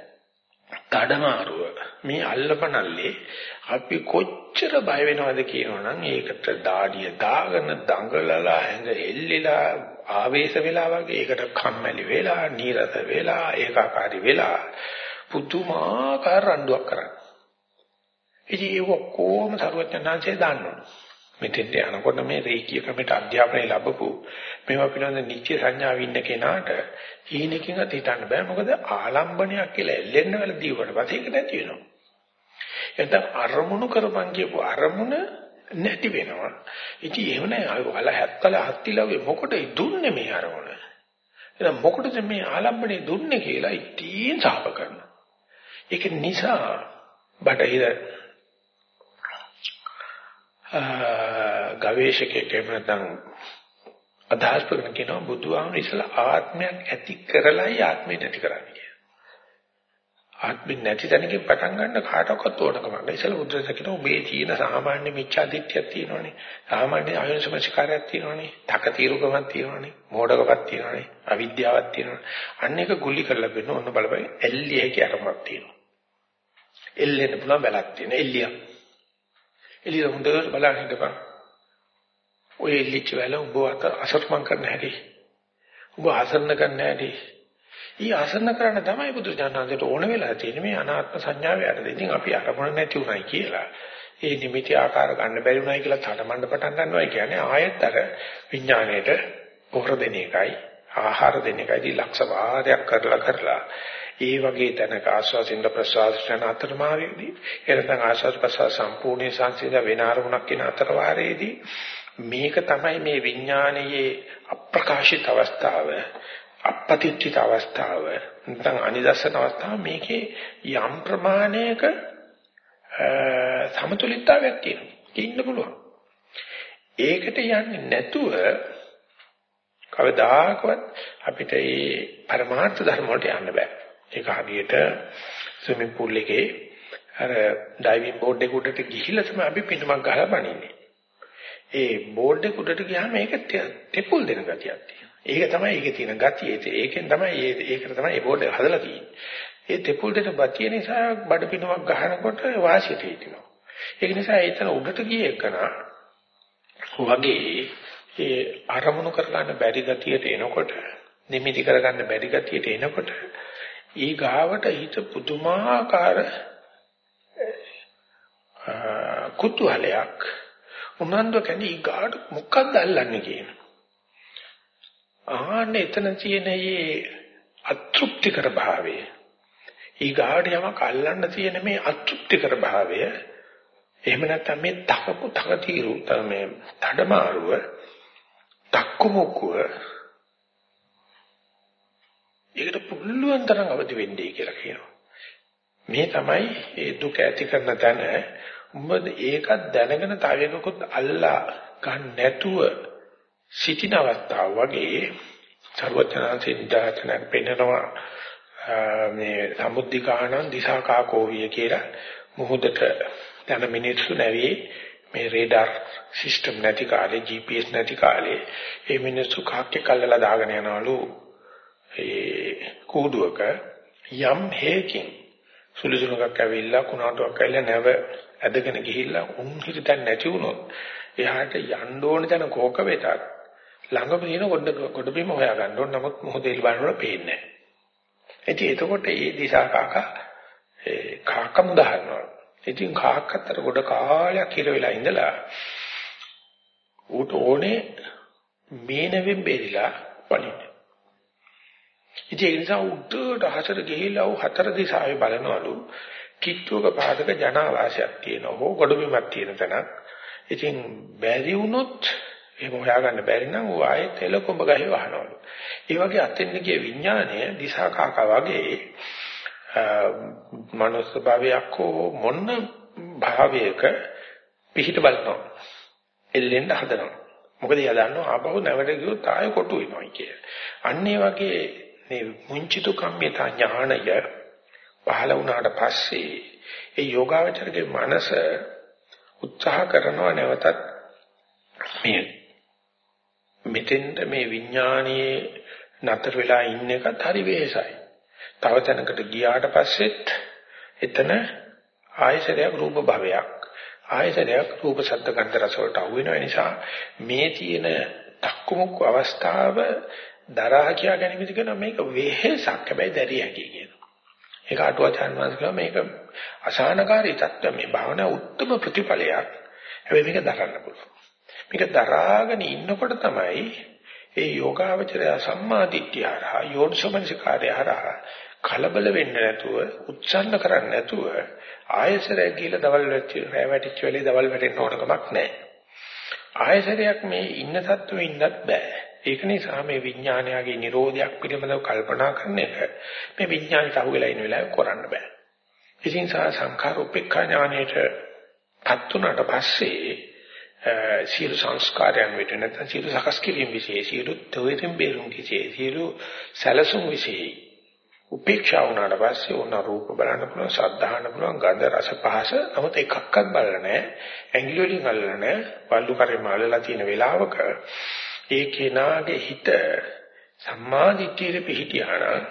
මාරුව මේ අල්ලපනල්ලේ අපි කොච්චර බය වෙනවද කියනවනම් ඒකට දාඩිය දාගෙන දඟලලා ඇඟ එල්ලිලා ආවේශ වෙලා වගේ ඒකට කම්මැලි වෙලා නීරස වෙලා ඒකාකාරී වෙලා පුදුමාකාර රණ්ඩුවක් කරන්නේ. ඉතින් ඒක කොහොම සරුවචනාංශය දාන්නවා. මෙතෙන්ට යනකොට මේ රේඛීය ක්‍රමයට අධ්‍යාපනය ලැබපු මේවා පිළිබඳ නිත්‍ය සංඥාව ඉන්න කෙනාට හීනකින්වත් හිතන්න බෑ මොකද ආලම්බණයක් කියලා එල්ලෙන්න වෙල දීවට පස්සේ ඒක නැති වෙනවා. එතන අරමුණු කරපන් කියපු අරමුණ නැති වෙනවා. ඉතින් එහෙම නෑ වල 70 හත්තිලවේ මොකටද දුන්නේ මේ අරමුණ? එහෙනම් මොකටද මේ ආලම්බණේ දුන්නේ කියලා ඉතින් සාප කරනවා. ඒක නිසා බටහිර ගවේෂකයෙක් එමෙතන අදහස් කරන කෙනා බුදුහාමුදුරු ඉස්සලා ආත්මයක් ඇති කරලායි ආත්මය නැති කරන්නේ කියලා. ආත්මෙ නැති තැනකින් පටන් ගන්න කාටවත් ඕනකමක් නැහැ. ඉස්සලා බුදුරජාණන් කියනවා මේ තියෙන සාමාන්‍ය මිච්ඡා දිට්ඨියක් තියෙනවනේ. සාමාන්‍ය ආයෝනිසමස්කාරයක් තියෙනවනේ. තකතිරුකමක් තියෙනවනේ. මෝඩකමක් තියෙනවනේ. අවිද්‍යාවක් තියෙනවනේ. අන්න එක ගුලි කරලා බෙන්න ඔන්න බලපන් එල්ලිය කියලාමක් තියෙනවා. එල්ලෙන්න පුළුවන් බැලක් තියෙන එල්ලියක්. එළිය හොඳට බලන්න හිටපන්. ඔය එල්ලිච්ච වෙල උඹ අසත්මන් කරන්න හැටි. උඹ ආසන්න කරන්න හැටි. ඊ ආසන්න කරන්න තමයි බුදුචානන්දට ඕන වෙලා තියෙන්නේ මේ අනාත්ම සංඥාව යටද. ඉතින් අපි අරමුණ නැති උනායි කියලා. ඒ නිමිති ආකාර ගන්න බැරි උනායි කියලා තඩමඬ පටන් ගන්නවා කියන්නේ ආයෙත් අර විඥාණයට පොහොර දෙන එකයි ආහාර දෙන එකයි ලක්ෂ වාරයක් කරලා ඒ වගේ තැනක ආස්වාසින්ද ප්‍රසවාසයන් අතරමාරයේදී එනතන ආස්වාස් ප්‍රසවාස සම්පූර්ණ සංසිඳ වෙන අරමුණක් වෙන අතරවාරයේදී මේක තමයි මේ විඥානයේ අප්‍රකාශිත අවස්ථාව අපපතිච්චිත අවස්ථාව නැත්නම් අනිදස්සන අවස්ථාව මේකේ යම් ප්‍රමාණයක සමතුලිතතාවයක් තියෙනවා ඉන්න පුළුවන් ඒකට යන්නේ නැතුව කවදාකවත් අපිට මේ පරමාර්ථ ධර්ම වලට යන්න බෑ ඒක හරියට ස්විමින් pool එකේ අර ඩයිවිං බෝඩ් එක උඩට ගිහිල්ලා තමයි අපි පිටුමක් ගහලා බණින්නේ. ඒ බෝඩ් එක උඩට ගියාම ඒක තෙපුල් දෙන ගතියක් තියෙනවා. ඒක තමයි ඒකේ තියෙන ගතිය. ඒකෙන් තමයි ඒකට තමයි මේ බෝඩ් එක හදලා තියෙන්නේ. ඒ තෙපුල් දෙන ගතිය නිසා බඩ පිටුමක් ගහනකොට වාසියට හිටිනවා. ඒක නිසා ඒතන උඩට ගිය එකන වගේ ඒ ආරමුණු කරගන්න බැරි ගතියට එනකොට නිමිති කරගන්න බැරි ගතියට එනකොට ඊ ගාවට හිත පුදුමාකාර කුතුහලයක් උනන්දු කෙනී ඊ ගාට මොකක්ද අල්ලන්නේ කියන. ආන්නේ එතන තියෙන මේ අතෘප්තිකර භාවය. ඊගාට යමක් අල්ලන්න තියෙන මේ අතෘප්තිකර භාවය එහෙම නැත්නම් මේ තකතිරු මේ තඩමාරුව තක්කුමුක්කුව ඒකට පුළුවන් තරම් අවදි වෙන්නේ කියලා කියනවා. මේ තමයි ඒ දුක ඇති කරන තැන. උඹ ඒකත් දැනගෙන තව එකකුත් අල්ලා ගන්න නැතුව සිටින අවස්ථාව වගේ සර්වඥාන්සේ නිදාතනක් පෙන්නනවා. මේ සමුද්දිකාණන් දිසාකාකෝවිය කියලා මුහුදට යන මිනිස්සු නැවේ මේ රේඩාර් සිස්ටම් නැති කාලේ GPS නැති කාලේ මේ මිනිස්සු කාක්කේ කල්ලලා දාගෙන යනවලු ඒ කූඩුවක යම් හේකින් සුළුසුලුකක් ඇවිල්ලා කුණාටුවක් ඇවිල්ලා නැව ඇදගෙන ගිහිල්ලා හිතෙන් නැති වුණොත් එයාට යන්න ඕන තැන කෝක වෙතත් ළඟම තියෙන ගොඩබිම හොයා ගන්න ඕන. නමුත් මොහොතේ බලනකොට පේන්නේ නැහැ. ඉතින් එතකොට මේ දිසා කාකා කාකම් දානවා. ඉතින් කාක්කතර ගොඩ කාලයක් ඉර වෙලා ඉඳලා ඌට ඕනේ මේනෙවින් බෙරිලා වනින්න. ඉතින් ඒ නිසා උඩට හතර ගිහිල්ලා ඌ හතර දිශාවේ බලනවලු කිට්ටුවක පාදක ජනාවාසයක් තියෙනවා. හෝ ගොඩබිමක් තියෙන තැනක්. ඉතින් බැරි වුණොත් ඒක හොයාගන්න බැරි නම් ඌ ආයෙත් එළකොඹ ගහේ වහනවලු. ඒ වගේ අතෙන් ගිය විඥාණය දිසා කාකා වගේ මනස භාවයක් හෝ මොන භාවයක පිහිට බලනවා. එල්ලෙන්න හදනවා. මොකද එයා දන්නවා ආපහු නැවට ගියොත් ආයෙ කොටු වෙනවා කිය. අන්න ඒ වගේ මේ මුංචිතු කම්මිතා ඥානය පහළ වුණාට පස්සේ ඒ යෝගාවචරගේ මනස උත්සාහ කරනවා නැවතත් මේ මෙතෙන්ද මේ විඥානයේ නතර වෙලා ඉන්න එකත් හරි වෙහසයි. තව තැනකට ගියාට පස්සෙත් එතන ආයසරයක් රූප භවයක් ආයසරයක් රූප ශබ්ද ගන්ධ රස වලට අහු වෙන නිසා මේ තියෙන තක්කුමුක්ක අවස්ථාව දරා කියා ගැනීමද කියන මේක වෙහසක් හැබැයි දැරිය හැකි කියනවා. ඒක අටුවාචාන් වහන්සේ මේක අසහනකාරී තත්ත්ව මේ භාවනා උත්තම ප්‍රතිඵලයක්. හැබැයි මේක දරන්න පුළුවන්. මේක දරාගෙන ඉන්නකොට තමයි ඒ යෝගාවචරය සම්මාදිට්ඨිය හරහා යෝනිසමනසිකාරය හරහා කලබල වෙන්නේ නැතුව උත්සන්න කරන්නේ නැතුව ආයසරය කියලා දවල් වැටිච්ච වෙලේ දවල් වැටෙන්න ඕන කමක් නැහැ. ආයසරයක් මේ ඉන්න තත්ත්වෙ ඉන්නත් බෑ. ඒක නිසා මේ විඥානයගේ නිරෝධයක් පිළිබඳව කල්පනා කරන එක මේ විඥානයට අහු වෙලා ඉන්න වෙලාවේ කරන්න බෑ. ඉතින් සංඛාර උපේක්ඛා ඥානයට පත් වුණාට පස්සේ සියලු සංස්කාරයන් වෙත නැත්නම් සියලු සකස් කිරීම විශේෂ සියලු තොයිරින් බේරුම් විශේෂ සියලු සැලසුම් විශේෂ උපේක්ෂා වුණාට පස්සේ උන රූප බලන්න පුළුවන් සද්ධාහන පුළුවන් ගන්ධ රස පහස නමුත් එකක්වත් බලලා නැහැ ඇඟිලි වලින් අල්ලලා නැහැ පල්ලු කරේ මාළලා තියෙන වෙලාවක ඒ කෙනාගේ හිත සම්මාදිට්ඨියේ පිහිටියානම්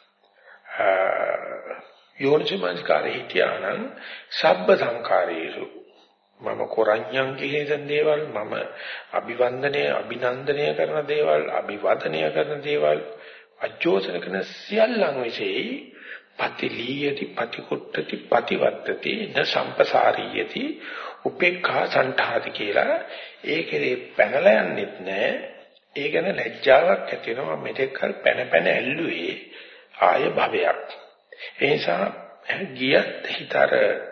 යෝනිසමංස්කාරේ හිටියානම් සබ්බ සංකාරේසු මම කොරඤ්ඤං කියන දේවල් මම අභිනන්දනය කරන දේවල් අභිවදනය කරන දේවල් අජෝසන කරන සියල්ලන් විශේෂයි පතිලීයති පතිකුට්ටති පතිවත්තති න සම්පසාරීයති උපේක්ඛා සණ්ඨාති කියලා ඒකේ පැනලා යන්නෙත් නෑ ඒ ගැන ලැජ්ජාවක් ඇති වෙනවා මෙතෙක් කල පැන ඇල්ලුවේ ආය භවයක් ඒ නිසා ගියත් හිතර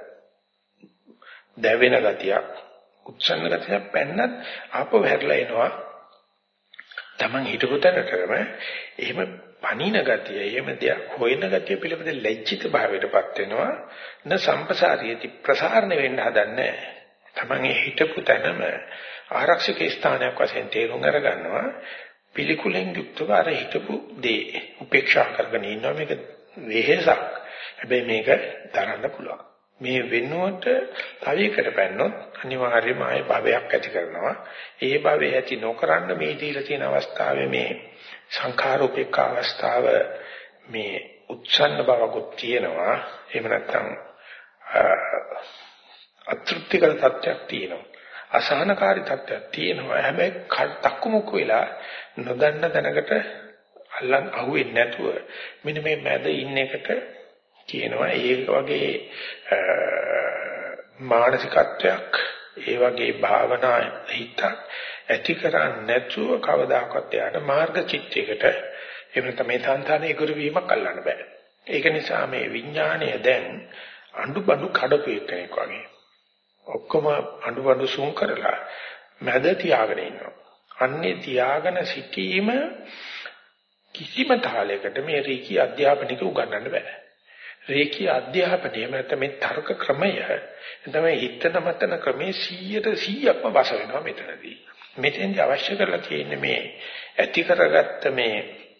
දැවෙන ගතියක් උත්සන්න ගතියක් පැන්නත් ආපහු හැරලා එනවා Taman හිටපු තැනටම එහෙම පණින ගතිය එහෙම දෙයක් හොයන ගතිය පිළිබඳ ලැජ්ජිත භාවයටපත් වෙනවා න සම්පසාරියති ප්‍රසාරණ වෙන්න හදන්නේ Taman හිටපු තැනම ආරක්ෂක ස්ථානයක් වශයෙන් තේරුම් අරගන්නවා පිළිකුලෙන් යුක්තව අර හිටපු දේ උපේක්ෂා කරගෙන ඉන්නවා මේක වෙහෙසක් හැබැයි මේක දරන්න පුළුවන් මේ වෙනුවට තවයකට පැන්නොත් අනිවාර්යයෙන්ම ආය භවයක් ඇති කරනවා. ඒ භවය ඇති නොකරන්න මේ දීලා තියෙන අවස්ථාවේ මේ සංඛාර උපේක්ඛා අවස්ථාව මේ උත්සන්න බවකුත් තියෙනවා. එහෙම නැත්නම් අතෘප්තිකර තත්ත්වයක් තියෙනවා. අසහනකාරී තත්ත්වයක් තියෙනවා. හැබැයි තක්කුමුක්ක වෙලා නොදන්න තැනකට අල්ලන් අහුවෙන්නේ නැතුව මෙන්න මේ මැද ඉන්න එකට කියනවා ඒ වගේ මානසිකත්වයක් ඒ වගේ භාවනා හිතක් ඇති කරන්නේ නැතුව කවදාකවත් එයාට මාර්ග චිත්තයකට එහෙම නැත්නම් මේ සංතානයේ ගුරු වීමක් අල්ලන්න බෑ. ඒක නිසා මේ විඥාණය දැන් අඬු කඩපු කෙනෙක් වගේ. ඔක්කොම අඬු සුන් කරලා මැද තියාගෙන ඉන්නවා. අන්නේ තියාගෙන සිටීම කිසිම තාලයකට මේ රීකී අධ්‍යාපනික උගන්වන්න බෑ. රීකී අධ්‍යාපනයේ නැත්නම් මේ තර්ක ක්‍රමය තමයි හිතන මතන ක්‍රමයේ 100%ක්ම වශ වෙනවා මෙතනදී. මෙතෙන්දී අවශ්‍ය කරලා තියෙන්නේ මේ ඇති කරගත්ත මේ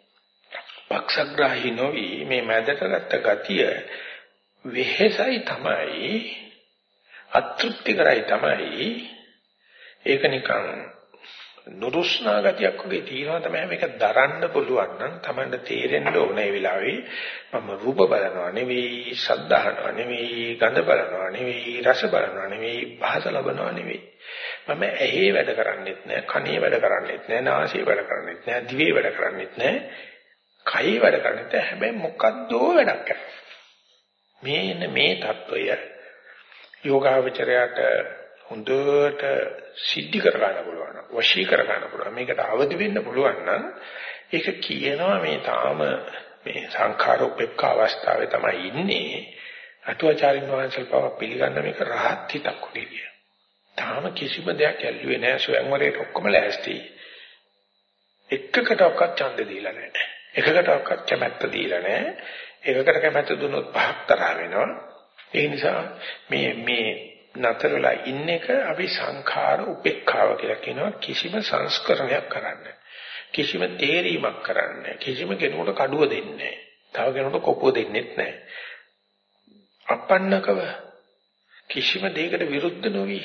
පක්ෂග්‍රාහී නොවි මේ මැදට ගත්ත ගතිය වෙහෙසයි තමයි අතෘප්ති කරයි තමයි ඒක නිකන් නුරුස්නා ගතියක් වගේ තියෙනවා තමයි මේක දරන්න පුළුවන් නම් Tamanට තේරෙන්න ඕනේ වෙලාවේ මම රූප බලනවා නෙවෙයි ශබ්ද අහනවා නෙවෙයි ගඳ බලනවා නෙවෙයි රස බලනවා නෙවෙයි භාෂ ලබනවා නෙවෙයි මම ඇහි වැඩ කරන්නේත් නැහැ කනේ වැඩ කරන්නේත් නැහැ නාසයේ වැඩ කරන්නේත් නැහැ දිවේ වැඩ කරන්නේත් නැහැ කයේ වැඩ කරන්නේත් නැහැ හැබැයි මොකද්දෝ වැඩක් කරනවා මේ தত্ত্বය යෝගාවචරයට හොඳට සිද්ධි කර ගන්න පුළුවන් වශී කර ගන්න පුළුවන් මේකට අවදි වෙන්න පුළුවන් නම් ඒක කියනවා මේ තාම මේ සංඛාර උපේක්ඛා අවස්ථාවේ තමයි ඉන්නේ අටුවාචාරින් වහන්සේ පව පිළිගන්න මේක රහත් හිතක් වගේ කියන. තාම කිසිම දෙයක් ඇල්ලුවේ නැහැ සොයන්වරේට ඔක්කොම ලෑස්ති. එකකට ඔක්කත් ඡන්ද දීලා නැහැ. එකකට ඔක්කත් කැමැත්ත දීලා නැහැ. එකකට කැමැත්ත දුන්නොත් පහක් තරහ වෙනවා. ඒ නිසා මේ නතරලා ඉන්න එක අපි සංඛාර උපේක්ඛාව කියලා කියනවා කිසිම සංස්කරණයක් කරන්නේ කිසිම තේරීමක් කරන්නේ කිසිම කෙනෙකුට කඩුව දෙන්නේ තව කෙනෙකුට කොපුව දෙන්නෙත් නැහැ අපන්නකව කිසිම දෙයකට විරුද්ධ නොවි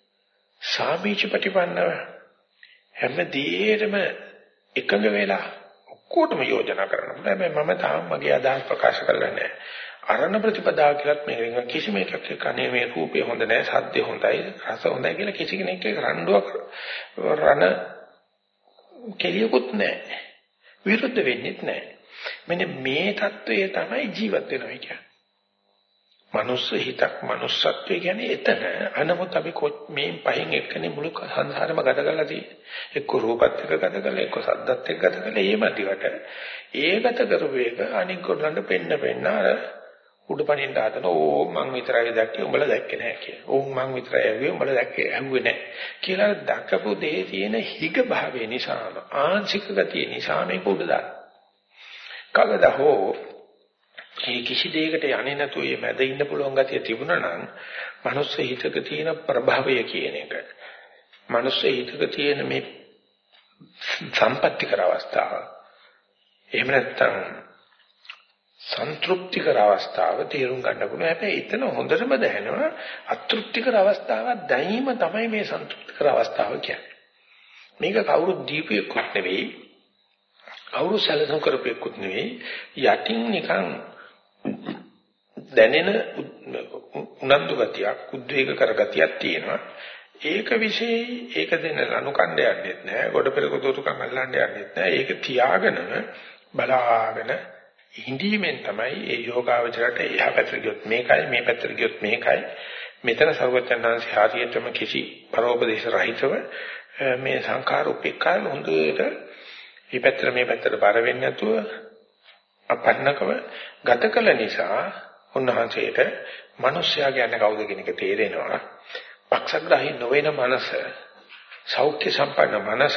සාමීච ප්‍රතිපන්නව හැම දෙයකම එකඟ වෙලා ඔක්කොටම යෝජනා කරනවා හැබැයි මම තාම මගේ අදහස් ප්‍රකාශ කරලා නැහැ අරණ ප්‍රතිපදාව කියලත් මේක කිසිම එකක් කනේ මේ රූපේ හොඳ නැහැ සද්දේ හොඳයි රස හොඳයි කියලා කිසි කෙනෙක් ඒක රණ්ඩුවක් රණ කෙලියකුත් නැහැ විරුද්ධ වෙන්නෙත් නැහැ මෙන්න මේ தত্ত্বය තමයි ජීවත් වෙනවා කියන්නේ මනුස්ස හිතක් මනුස්සත්වය කියන්නේ එතන අනමුත් අපි මේ පහෙන් එක්කනේ මුළු සංසාරෙම ගත කරලා තියෙන්නේ එක්ක රූපත් එක්ක ගත කරලා එක්ක සද්දත් එක්ක ගත කරලා ඒ මැදිවට ඒ ගත කරපු එක අනික් කොටලන්ට පෙන්න අර උඩ පණින්න හදන ඕ මං විතරයි දැක්කේ උඹලා දැක්කේ නැහැ කියලා. ඕ මං විතරයි ඇහුවේ උඹලා දැක්කේ ඇහුවේ නැහැ. කියලා දක්කපු දේ තියෙන හිග භාවය නිසාම ආංශික ගතිය නිසා මේක උඩ දාන. කවදා හෝ මේ කිසි දෙයකට යන්නේ නැතුව මේ මැද ඉන්න පුළුවන් ගතිය තිබුණා නම් මනුස්ස හිතක තියෙන ප්‍රභවය කියන එක. මනුස්ස හිතක තියෙන මේ සම්පත්‍තිකර අවස්ථාව. එහෙම නැත්නම් සන්තුෂ්ටිකර අවස්ථාව තේරුම් ගන්න පුළුවන්. හැබැයි එතන හොඳටම දැනෙනවා අතෘප්තිකර අවස්ථාවක් දැනීම තමයි මේ සන්තුෂ්ටිකර අවස්ථාව කියන්නේ. මේක කවුරුත් දීපේකුත් නෙවෙයි. කවුරු සැලසුම් කරපේකුත් නෙවෙයි. යටින් නිකන් දැනෙන උනන්දු ගතියක්, උද්වේග කර ගතියක් තියෙනවා. ඒක විශේෂයි ඒක දෙන ලනුකණ්ඩ යන්නේත් නැහැ. ගොඩ පෙරක දොරකම් අල්ලන්න යන්නේත් නැහැ. ඒක තියාගෙන බලාගෙන හිඳීමෙන් තමයි ඒ යෝගාවචරයට එහා පැත්තට ගියොත් මේකයි මේ පැත්තට ගියොත් මේකයි මෙතන සර්වඥාන්සේ හරියටම කිසි පරෝපදේශ රහිතව මේ සංඛාර උපේක්ඛා හොඳට මේ පැත්තට මේ පැත්තට බර වෙන්නේ නැතුව අපන්නකව ගත කළ නිසා උන්වහන්සේට මිනිස්යා කියන්නේ කවුද කියන එක තේරෙනවා පක්ෂග්‍රාහී නොවන මනස සෞඛ්‍ය සම්පන්න මනස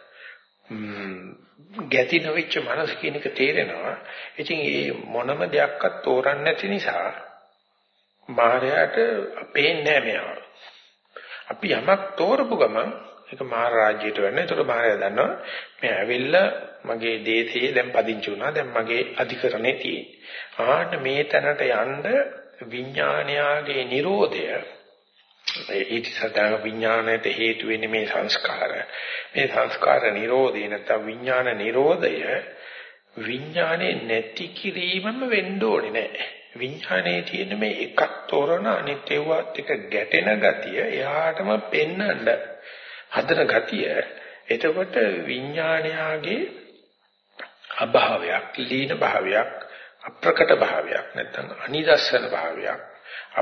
ගැති නොවිච්ච මනස කියන එක තේරෙනවා. ඉතින් මේ මොනම දෙයක්වත් තෝරන්නේ නැති නිසා මායයට පේන්නේ නැහැ මෙයා. අපි යමක් තෝරපු ගමන් ඒක මාර රාජ්‍යයට වෙන්න. ඒතර මායя දන්නවා මේ ඇවිල්ලා මගේ දේශයේ දැන් පදිංචි වුණා. දැන් මගේ අධිකරණේ තියෙන්නේ. ආන්න මේ තැනට යන්න විඥානයාගේ Nirodha ඊටසදා විඥාණයට හේතු වෙන්නේ මේ සංස්කාර. මේ සංස්කාර නිරෝධය නැත්නම් විඥාන නිරෝධය විඥානේ නැති කිරීමම වෙන්න ඕනේ නෑ. විඥානේ තියෙන මේ එකක් තෝරන අනිත් ඒවාත් එක ගැටෙන ගතිය එයාටම පෙන්වන්න හදන ගතිය. එතකොට විඥානයාගේ අභාවයක්, ලීන භාවයක්, අප්‍රකට භාවයක් නැත්නම් අනිදස්සන භාවයක්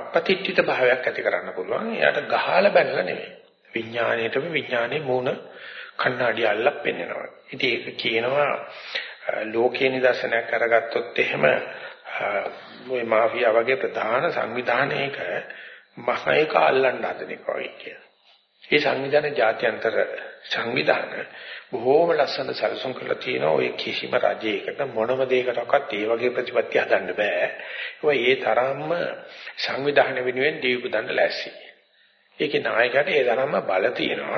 අපපතිත්‍ිත භාවයක් ඇති කරන්න පුළුවන්. එයාට ගහලා බැනලා නෙමෙයි. විඥාණයටම විඥානේ මූණ කණ්ණාඩිය අල්ලක් පෙන්නනවා. ඉතින් ඒක කියනවා ලෝකේ නිදර්ශනයක් අරගත්තොත් එහෙම මේ මාෆියා වගේ ප්‍රධාන සංවිධානයක මහේක අල්ලන්න හදන එක වගේ කියලා. ඒ සංවිධාන ජාත්‍යන්තර සංවිධාන බොහෝම ලස්සන සැලසුම් කරලා තියෙනවා. ඔය කිසිම රජයකට මොනම දෙයකටවත් ඒ වගේ ප්‍රතිපත්ති හදන්න බෑ. ඒ තරම්ම සංවිධාන වෙනුවෙන් දීපු දඬ ලැසි. ඒකේ නායකයාට ඒ තරම්ම බල තියෙනවා.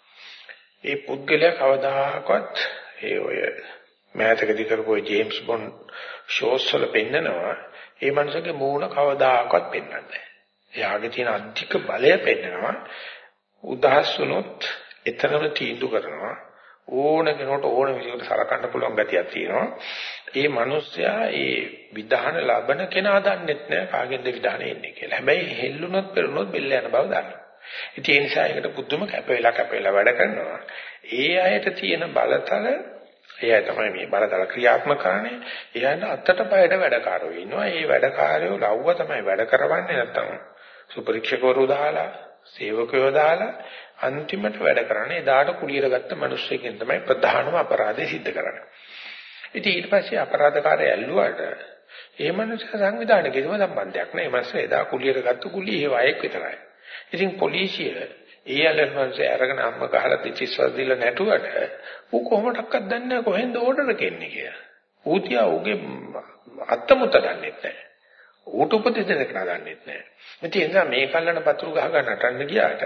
ඒ පුද්ගලයා කවදාකවත් ඒ ඔය මෑතකදී කරපු ජේම්ස් බොන්ඩ් ෂෝස් වල පෙන්නනවා. ඒ මනුස්සගේ මූණ කවදාකවත් පෙන්වන්නේ නැහැ. එයාගේ තියෙන අධික බලය පෙන්නනවා. උදාහස් වුණොත් එතරම් තීන්දුව කරනවා. ඕන කෙනෙකුට ඕන විදිහට සලකන්න පුළුවන් ගතියක් තියෙනවා. ඒ මිනිස්සයා ඒ විධාන ලබන කෙනා දන්නෙත් නෑ කාගෙන්ද විධානෙ එන්නේ කියලා. හැබැයි හෙල්ලුනොත් පෙරුනොත් බෙල්ල යන බව දන්නවා. ඉතින් ඒ නිසා ඒකට පුදුම කැපෙලා වැඩ කරනවා. ඒ අයට තියෙන බලතල එයා තමයි මේ බලතල ක්‍රියාත්මක කරන්නේ. එයාට අතට පයට වැඩකාරයෝ ඉන්නවා. ඒ වැඩකාරයෝ ලව්ව තමයි වැඩ කරවන්නේ නැත්තම් සුපරීක්ෂකවරු දාලා සේවකයෝ දාලා අන්තිමට වැඩ කරන්නේ එදාට කුලියට ගත්ත මිනිස්සෙකින් තමයි ප්‍රධානම අපරාධය සිද්ධ කරන්නේ. ඉතින් ඊට පස්සේ අපරාධකාරය ඇල්ලුවාට ඒ මිනිස්සු සංවිධානය කිසිම සම්බන්ධයක් නැහැ. ඒ මිනිස්සු එදා කුලියට ගත්ත කුලිය ඒ වයක විතරයි. ඉතින් පොලිසිය ඒ ඇලෙන්වන්ස අරගෙන අම්ම ගහලා තිස්වස් දීලා නැටුවට ඌ කොහොමඩක්වත් දන්නේ නැහැ කොහෙන්ද ඕඩර් එක එන්නේ කියලා. ඌ තියා ඌගේ අත්තමුත්ත දන්නේ නැහැ. ඌට උපදෙස් දෙන්න කෙනා දන්නේ නැහැ. ඉතින් ඒ නිසා මේ කල්ලන පතුරු ගහ ගන්න නටන්න ගියාට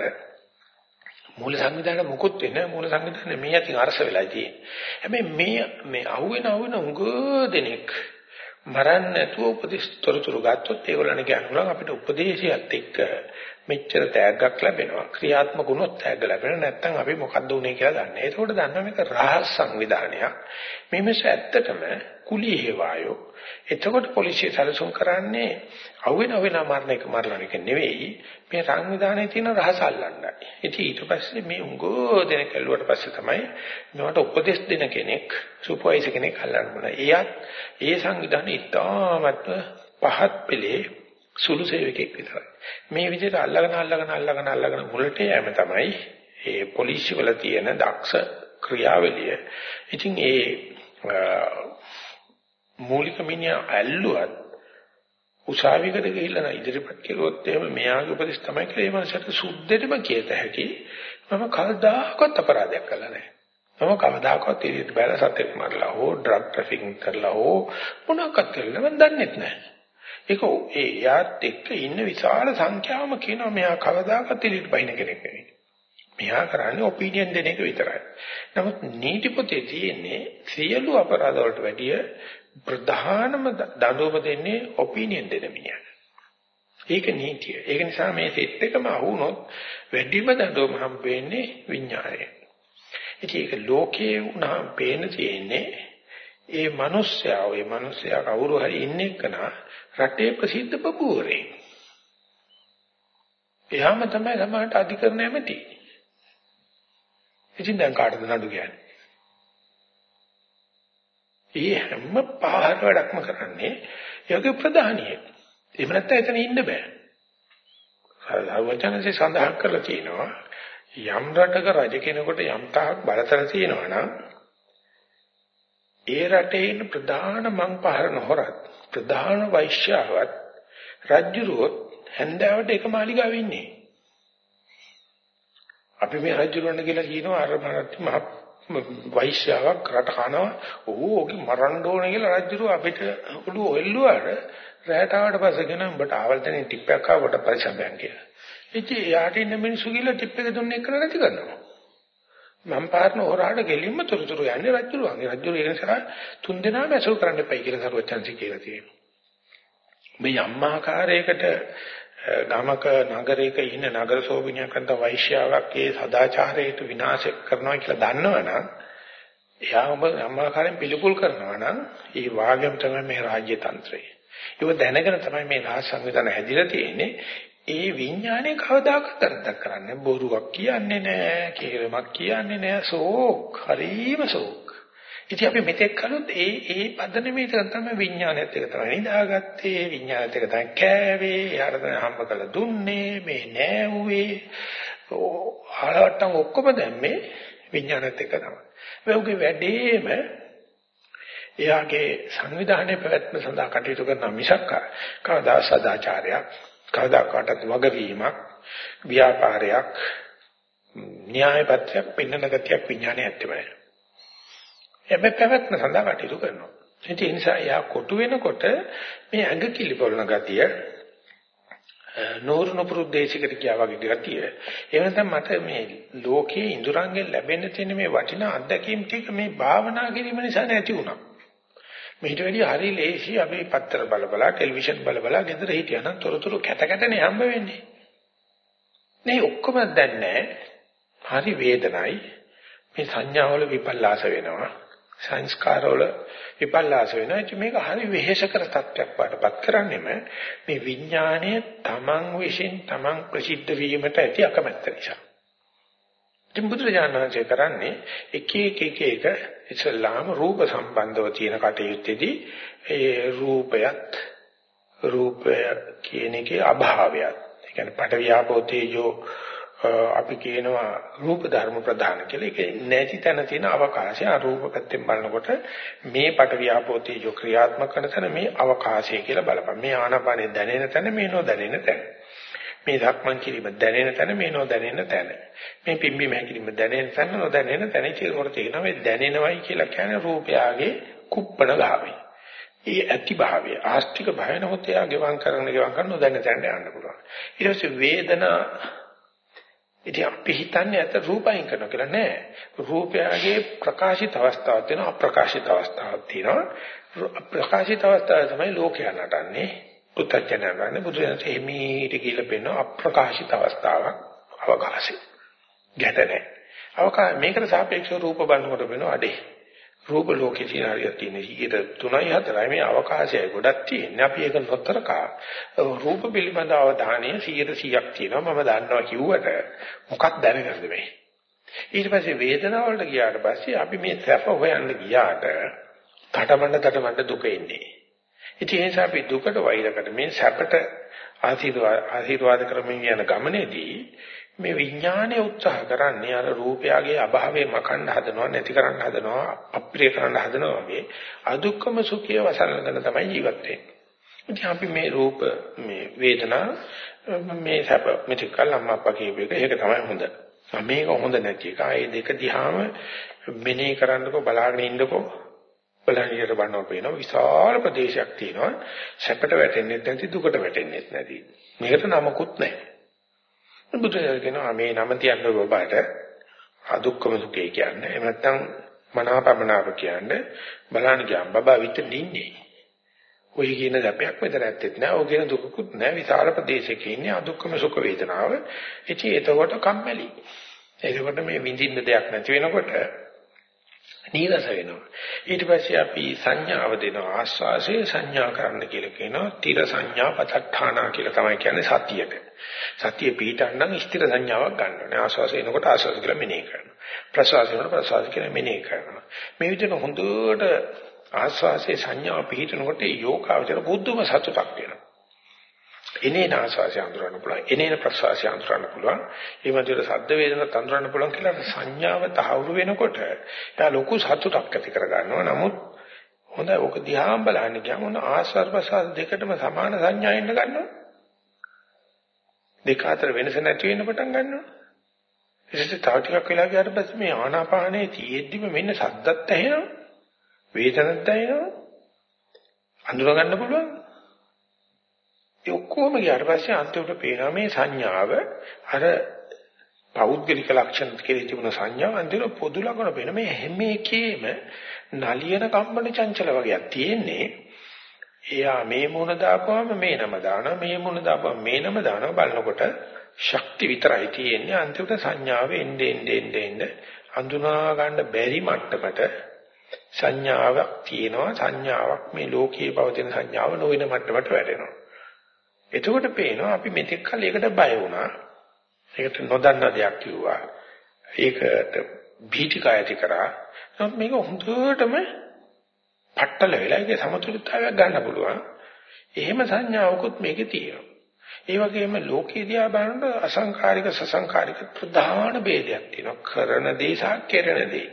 මූල සංවිධානය මොකොත් වෙන්නේ මූල සංවිධානය මේ අතින් අරස වෙලා තියෙන්නේ. හැබැයි මේ අහුවෙන උඟ දෙනෙක් මරන්න නැතුව උපදෙස් තොරතුරු ගත්තොත් ඒගොල්ලන් කියනවා අපිට උපදේශයත් එක්ක මෙච්චර තෑග්ගක් ලැබෙනවා. ක්‍රියාත්මක වුණොත් තෑග්ග ලැබෙනවා. නැත්නම් අපි මොකද්ද උනේ කියලා දන්නේ. ඒකෝට දන්නවා මේක රහස් සංවිධානයක්. මේ මිස ඇත්තටම කුලී හේවායෝ. එතකොට පොලිසිය සැලසුම් කරන්නේ අහුවෙන මරණ එක නෙවෙයි. මේ සංවිධානයේ තියෙන රහස අල්ලන්නයි. ඉතින් ඊට පස්සේ මේ උංගෝ දෙන කැලුවට පස්සේ තමයි මේවට උපදෙස් දෙන කෙනෙක් සුපර්වයිසර් කෙනෙක් අල්ලන්න ඕන. ඒ සංවිධානයේ ඉතාමත් පහත් පෙළේ සුළු සේවකෙක් විතරයි. මේ විදිහට අල්ලගෙන මුලට යෑම තමයි ඒ පොලිසිය වල තියෙන දක්ෂ ක්‍රියාවලිය. ඉතින් ඒ මූලික මිනිහා ඇල්ලුවත් උසාවියකට ගිහිල්ලා ඉදිරිපත් කළොත් එහෙම මෙයාගේ උපදෙස් තමයි කියලා ඒ මනසට සුද්ධෙටම කියත හැකි. මම කවදාකවත් අපරාධයක් කළා නැහැ. මම කවදාකවත් ඉරියට බැලලා සතෙක් මරලා හෝ ඩ්‍රග් ට්‍රැෆිකින් කරලා හෝ මොනවාක්වත් කරලා මම දන්නේ නැහැ. ඒක ඒ යාත් එක්ක ඉන්න විශාල සංඛ්‍යාවම කියනවා මෙයා කවදාකවත් ඉරියට බයින කෙනෙක් නෙවෙයි. මෙයා කරන්නේ ඔපිනියන් දෙන එක විතරයි. නමුත් නීති පොතේ තියෙන්නේ සියලු අපරාධ වලට වැඩිය ප්‍රධානම දඬුවම දෙන්නේ ඔපිනියන් දෙන මිනිහට. ඒක නීතිය. ඒක නිසා මේ සෙට් එකම අහුනොත් වැඩිම දඬුවම හම්බ වෙන්නේ විඥාණයෙන්. ඉතින් ඒක ලෝකේ උනහම පේන තියෙන්නේ ඒ මිනිස්සයා කවුරු හරි ඉන්නේ කනා රටේ ප්‍රසිද්ධ බබුවරේ. එයාම තමයි සමාජයට අධිකරණ ඇමති. ඉතින් දැන් කාටද නඩු කියන්නේ? ඒ හැම පාර වැඩක්ම කරන්නේ යෝගී ප්‍රධානිය. එහෙම නැත්නම් එතන ඉන්න බෑ. සර්වඥාන්සේ සඳහන් කරලා තියෙනවා යම් රටක රජ කෙනෙකුට යම් තාක් බලතල තියෙනවා නම් ඒ රටේ ඉන්න ප්‍රධාන මං පහරන හොරත් ප්‍රධාන වෛශ්‍යාවත් රජුරුවොත් හැන්දාවට එක මාලිගාවේ ඉන්නේ. අපි මේ රජුරුවන්ට කියලා කියනවා අර මහ වෛශ්‍යාවක් රට කනවා ඕකේ මරන්න ඕන කියලා රජුරුව අපිට ඔළුව එල්ලුවාට රැට ආවට පස්සේ කියන උඹට ආවල් තැනින් ටිප් එකක් ආවට පරිසම්බයන් කියලා. ඉතින් යාට ඉන්න මිනිස්සු ගිහලා ටිප් එක දුන්නේ කරලා නැති කරනවා. මම පාරන හොරාට ගෙලින්ම තොරතුරු යන්නේ රජුරුවන්ගේ. රජුරුව ඒ නිසා තුන් දෙනාම ඇසුරු කරන්න එපයි කියලා සරුවචන්සි කියලා තියෙනවා. මේ අම්මාකාරයකට ගමක නගරයක ඉන්න නගර සෝබිනියක් අන්ත වෛශ්‍යාවක් ඒ සදාචාරයට විනාශ කරනවා කියලා දන්නවනම් එයා ඔබ අම්මාකාරයෙන් පිළිකුල් කරනවා නම් ඒ වාග්යම තමයි මේ රාජ්‍ය තන්ත්‍රය. ඒක දැනගෙන තමයි මේ රාජ සංවිධානය හැදිලා තියෙන්නේ. ඒ විඥානයේ කවදාකවත් අර්ථයක් කරන්නේ බොරුවක් කියන්නේ නැහැ, කේලමක් කියන්නේ නැහැ, ශෝක්, හරීම ශෝක්. ඉතින් අපි මෙතෙක් කළොත් ඒ පදනමේ තමයි විඥානයත් එක තමයි නිදාගත්තේ, විඥානයත් එක තමයි කෑවේ, යාට තමයි හම්බ කරලා දුන්නේ, මේ නෑවුවේ. ආලවට්ටම් ඔක්කොම දැම්මේ විඥානත් එක්ක තමයි. මේකේ වැඩේම එයාගේ සංවිධානයේ පැවැත්ම සඳහා කටයුතු කරන මිසක් කවදා සදාචාරයක්, කවදාකටත් වගවීමක්, ව්‍යාපාරයක්, න්‍යායපත්‍යක් පින්නන ගතියක් විඥානයේ ඇත්තම නැහැ. හැබැයි පැවැත්ම සඳහා කටයුතු කරනවා. ඒ නිසා යා කොටු වෙනකොට මේ ඇඟ කිලිපොළන ගතිය නෝරුන පුරුද්දේශිකට කියා වගේ ගතිය. ඒ වෙනතම මට මේ ලෝකයේ ඉඳුරංගෙන් ලැබෙන්න තියෙන මේ වටිනා අත්දැකීම් ටික මේ භාවනා කිරීම නිසා නැති වුණා. මේට වැඩි හරි ලේසි අපි පත්තර බලබලා ටෙලිවිෂන් බලබලා ගෙදර හිටියා නම් තොරතුරු කැටකැටනේ හම්බ වෙන්නේ. මේ ඔක්කොම දැන් නැහැ. හරි වේදනයි. මේ සංඥාවල විපල්ලාස වෙනවා. සංස්කාරවල විපල්ලාස වෙනවා. මේක හරි වෙහෙසකර තත්ත්වයක් වඩපත් කරන්නේම මේ විඥාණය තමන් විශ්ින් තමන් ප්‍රසිද්ධ වීමට ඇති අකමැත්ත නිසා. ඉතින් බුදුරජාණන් වහන්සේ කරන්නේ එක ඉස්ලාම රූප සම්බන්ධව තියෙන කටයුත්තේදී ඒ රූපය කියන එකේ අභාවයත්. ඒ කියන්නේ පටවියාපෝ තේජෝ අපි කියනවා රූප ධර්ම ප්‍රධාන කියලා. ඒක නැති තැන තියෙන අවකාශය අරූප පැත්තෙන් බලනකොට මේ පටවියාපෝ තේජෝ ක්‍රියාත්මක කරන තැන මේ අවකාශය කියලා බලපන්. මේ ආනාපානේ දැනෙන තැන මේ නොදැනෙන තැන. මේ ධක්මං කිරීම දැනෙන තැන මේ නොදැනෙන තැන. මේ පිම්බීම හැකිරීම දැනෙන තැන නොදැනෙන තැන. ඒකෝර තියෙනවා මේ දැනෙනවයි කියලා කියන්නේ රූපයාගේ කුප්පණ භාවය. ඒ ඇති භාවය ආස්තික භාවය නමුත් එයා ගෙවම් කරන නොදැනෙන තැනට යන්න පුළුවන්. ඊට පස්සේ වේදනා ඉතින් අපි හිතන්නේ අත රූපයෙන් කරනවා කියලා නෑ. රූපයගේ ප්‍රකාශිත අවස්ථාවක් තියෙනවා අප්‍රකාශිත අවස්ථාවක් තියෙනවා. ප්‍රකාශිත අවස්ථාව තමයි ලෝකයා නටන්නේ. පුත්තජනයන්වන්නේ බුදුරජාණන් හිමීට කියලා පෙන්නන අප්‍රකාශිත අවස්ථාවක් අවකාශය. ගැට නෑ. මේකට සාපේක්ෂව රූප බලනකොට වෙනවා අඩේ. රූප ලෝකේ සිනාරියක් තියෙන 3යි 4යි මේ අවකාශයයි ගොඩක් තියෙන්නේ. අපි ඒක නොතරකා රූප පිළිබඳ අවධානය 100%ක් තියෙනවා. මම දන්නවා කිව්වට මොකක් දැනගන්නද මේ? ඊට පස්සේ වේදනාව වලට ගියාට පස්සේ අපි මේ සැප හොයන්න ගියාට තටමඬ දුක එන්නේ. ඉතින් ඒ නිසා අපි දුකට වෛර කරන මේ සැපට ආශිර්වාද කරමින් යන ගමනේදී මේ විඥානයේ උත්සාහ කරන්නේ අර රූපයගේ අභාවය මකන්න හදනවා නැති කරන්න හදනවා අප්‍රිය කරන්න හදනවා වගේ අදුක්කම සුඛය වසලගෙන තමයි ජීවත් වෙන්නේ. ඉතින් අපි මේ රූප මේ වේදනා මේ සැප මෙතිකල් අම්මා අප්පා කියපු එක ඒක තමයි හොඳ. මේක හොඳ නැති එක. ආයේ දෙක දිහාම මෙනෙහි කරන්නකෝ බලාගෙන ඉන්නකෝ බලහියට බannව පේනවා විශාල ප්‍රදේශයක් තියෙනවා සැපට වැටෙන්නේ නැති දුකට වැටෙන්නේ නැති. මේකට නමකුත් නැහැ. බුදුරජාණන් කියනවා මේ නම තියන්න ඔබට අදුක්කම සුඛය කියන්නේ. එහෙම නැත්නම් මනාපමනාප කියන්නේ බලන්න ගියාම බබා විතර ඉන්නේ. ඔය කියන දැපයක් මෙතන ඇත්තෙත් නෑ. ඔය කියන දුකකුත් නෑ. විශාල ප්‍රදේශයක ඉන්නේ අදුක්කම සුඛ වේදනාව. ඉතින් එතකොට කම්මැලි. එතකොට මේ විඳින්න දෙයක් නැති වෙනකොට නීරස වෙනවා. ඊට පස්සේ අපි සංඥාව දෙනවා. ආස්වාසේ සංඥා කරන්න කියලා කියනවා. තිර සංඥා පතඨානා කියලා තමයි කියන්නේ සතියට. සතිය පිටන්නම් ස්ථිර සංඥාවක් ගන්න ඕනේ. ආස්වාසේ එනකොට ආස්වාස කියලා මෙනෙහි කරනවා. ප්‍රසවාස එනකොට ප්‍රසවාස කියලා මෙනෙහි කරනවා. මේ විදිහට හොඳට ආස්වාසේ සංඥාව පිටනකොට යෝගාවචර බුද්ධම සතුටක් වෙනවා. එනේන ආස්වාසය අඳුරන්න පුළුවන්. එනේන ප්‍රසවාසය අඳුරන්න පුළුවන්. ඒ වගේම ශබ්ද වේදනත් අඳුරන්න පුළුවන් කියලා සංඥාව තහවුරු වෙනකොට එයා ලොකු සතුටක් ඇති කර ගන්නවා. නමුත් හොඳයි ඔක දිහාම බලන්න ගියාම මොන ආස්වාද ප්‍රසවාස දෙකටම සමාන සංඥා එන්න ගන්නවා. දෙක අතර වෙනස නැති වෙන්න පටන් ගන්නවා. ඊට තව ටිකක් වෙලා ගියාට පස්සේ මේ ආනාපානයේ තියෙද්දිම මෙන්න ශබ්දත් ඇහෙනවා. වේදනත් ඇහෙනවා. අඳුර ගන්න පුළුවන්. ඒ ඔක්කොම ගියාට පස්සේ අන්තිමට පේනවා මේ සංඥාව අර පෞද්ගලික ලක්ෂණ කියලා තිබුණ සංඥාව අන්තිමට පොදු ලක්ෂණ පේන මේ හැම එකේම නලියන කම්පන චංචල වගේක් තියෙන්නේ. එයා මේ මොන දාපුවම මේ නම දානවා මේ මොන දාපුවම මේ නම දානවා බලනකොට ශක්ති විතරයි තියෙන්නේ. අන්තිමට සංඥාව එන්නේ අඳුනා ගන්න බැරි මට්ටමට සංඥාවක් තියෙනවා. සංඥාවක් මේ ලෝකයේ පවතින සංඥාව නොවන මට්ටමට වැටෙනවා. එතකොට පේනවා අපි මෙතෙක් කල ඒකට බය වුණා. ඒකට නොදන්න දෙයක් කිව්වා. ඒකට භීතිකය ඇති කරා. නමුත් මේක හොඳටම පట్టල වෙලා ඒකේ සමතුලිතතාවයක් ගන්න පුළුවන්. එහෙම සංඥාවකුත් මේකේ තියෙනවා. ඒ වගේම ලෝකයේ දිහා බලනකොට අසංකාරික සසංකාරික ප්‍රධාන ભેදයක් තියෙනවා. කරන දේ සහ කෙරෙන දේ.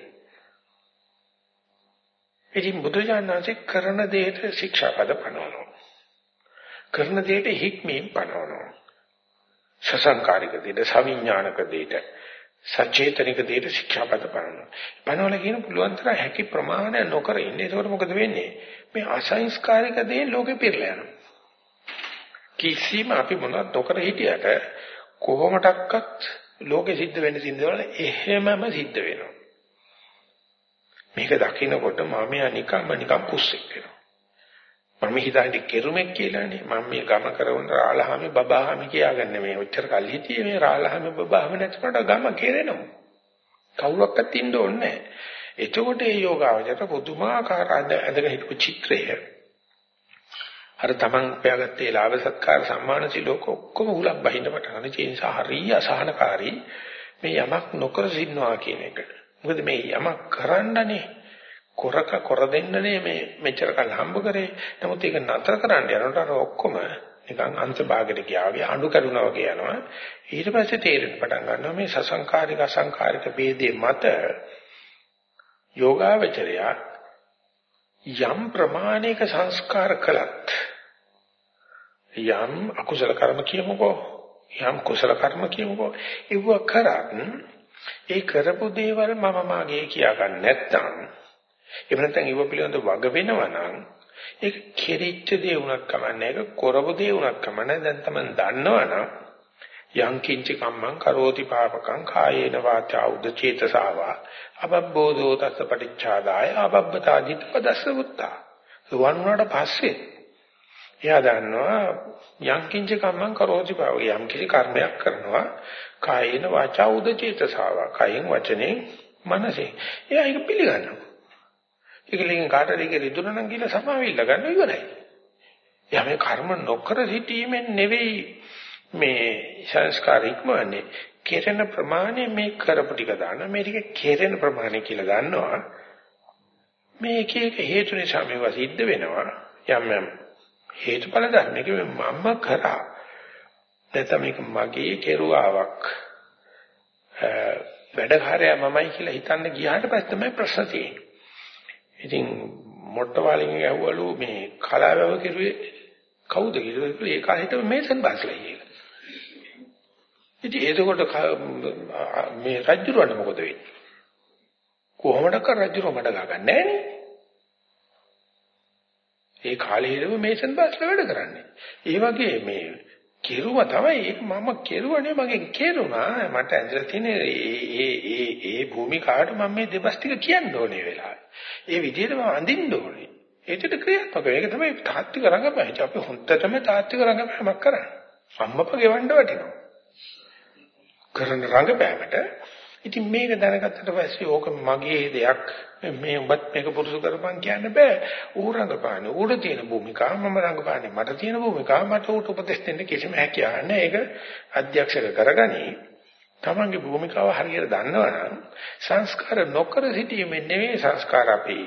ඉතින් බුදුජානනාංශේ කරන දෙයට ශික්ෂාපද පනවනවා. කරන දෙයට හික්මීම් පනවනවා. සසංකාරික දෙයට, සවිඥානික දෙයට, සචේතනික දෙයට ශික්ෂාපද පනවනවා. පනවල කියන පුළුවන් තරම් හැකි ප්‍රමාණය නොකර ඉන්නේ. ඒකට මොකද වෙන්නේ? මේ අසංස්කාරික දේ ලෝකෙ පිරලා යනවා. කිසිම අපි මොනවත් නොකර හිටියට කොහොමඩක්වත් ලෝකෙ සිද්ධ වෙන්න සිද්ධවල එහෙමම සිද්ධ වෙනවා. මේක දකින්නකොට මම නිකම් පුස්සෙක් වෙනවා. මම හිතන්නේ කෙරුමක් කියලානේ. මම මේ ගම කරවන රාළහාමි බබාහාමි කියාගන්නේ මේ ඔච්චර කල් හිටියේ මේ රාළහාමි බබාහාමි නැතිවට ගම කෙරෙනවා. කවුරක්වත් ඉන්න ඕනේ නැහැ. එතකොට මේ යෝගාවචර පුදුමාකාර අඳගෙන හිටපු චිත්‍රය අර තමන් පෑගත්තේ ලාභ සත්කාර සම්මාන සිලෝක ඔක්කොම උලක් බහින්න පටන් ගන්න. ඒ නිසා හරිය අසහනකාරී මේ යමක් නොකර සිටනවා කියන එක. මොකද මේ යමක් කරන්නනේ කොර දෙන්නනේ මේ මෙච්චර කල් හම්බ කරේ. නමුත් ඒක නතර කරන්න යනකොට අර ඔක්කොම නිකන් අන්තභාගයට ගියා වගේ අඬු කරුණා වගේ යනවා. ඊට පස්සේ තේරෙන්න පටන් ගන්නවා මේ සසංකාරික අසංකාරික ભેදේ මත යෝගාවචරය යම් ප්‍රමාණික සංස්කාර කළත් යම් අකුසල කර්ම කියමුකෝ යම් කුසල කර්ම කියමුකෝ ඒව කරත් ඒ කරපු දේවල් මම මාගේ කියා ගන්න නැත්නම් එහෙම නැත්නම් ඒව පිළිබඳව වග වෙනවා නම් ඒක කෙරිච්ච දේ වුණත් කමන්නේ ඒක කරපු දේ වුණත් කමන්නේ දැන් තමයි දන්නවනම් යං කිංච කම්මං කරෝති පාපකං කායේන වාචා උදචේතසාවා අබබ්බෝධෝ තස්ස පටිච්චාදාය අබබ්බතාදිත පදස්ස වුත්තා වුණාට පස්සේ එයා දන්නවා යං කිංච කම්මං කරෝති පාපක යම් කිසි කර්මයක් කරනවා කායේන වාචා උදචේතසාවා කයෙන් වචනේ මනසේ එයා ඒක පිළිගන්නවා ඒකලින් කාටද ඒක රිදුනනම් කියලා සමාවිල්ල ගන්න ඉවරයි එයා මේ කර්ම නොකර සිටීමෙන් නෙවෙයි මේ සංස්කාර ඉක්මවන්නේ කෙරෙන ප්‍රමාණය මේ කරපු ටික දාන මේ ටික කෙරෙන ප්‍රමාණය කියලා දන්නවා මේ එක එක හේතු නිසා මේවා සිද්ධ වෙනවා යම් යම් හේතුඵල ධර්මයක මම කරා නැත්නම් මේක මගේ කෙරුවාවක් වැඩකාරය මමයි කියලා හිතන්න ගියාට පස්සේ තමයි ප්‍රශ්න තියෙන්නේ ඉතින් මොට්ටවාලින් ඇහුවලු මේ කලාවව කෙරුවේ කවුද කියලා ඒක හිතව මේසන් බාස්ලා කියලා ඉතින් එතකොට මේ රජුරවන්න මොකද වෙන්නේ? කොහොමද කර රජුර මඩ ගන්නන්නේ නෑනේ. ඒ කාලේ හිටව මේසන් බාස්ලා වැඩ කරන්නේ. ඒ වගේ මේ කෙරුව තමයි ඒක මම කෙරුවනේ මගෙන් කෙරුණා මට ඇඳලා තියෙන ඒ භූමිකාවට මම මේ දෙබස් ටික කියන්න ඕනේ වෙලාවේ. ඒ විදිහට මම අඳින්න ඕනේ. ඒකට ක්‍රියාත්මක ඒක තමයි තාත්වික රංගපෑම. අපි හොන්දටම තාත්වික රංගපෑමක් කරන්නේ. අම්මප ගෙවන්න වටිනවා. කරන රංගපෑමට ඉතින් මේක දැනගත්තට පස්සේ ඕක මගේ දෙයක් මේ උඹත් මේක පුරුදු කරපන් කියන්න බෑ ඌ රංගපාන්නේ ඌට තියෙන භූමිකාව මම රංගපාන්නේ මට තියෙන භූමිකාව මට ඌට උපදෙස් දෙන්න කිසිම හැකියාවක් නැහැ ඒක අධ්‍යක්ෂක කරගනි තමන්ගේ භූමිකාව හරියට දන්නවනම් සංස්කාර නොකර සිටීමෙන් නෙවෙයි සංස්කාර අපි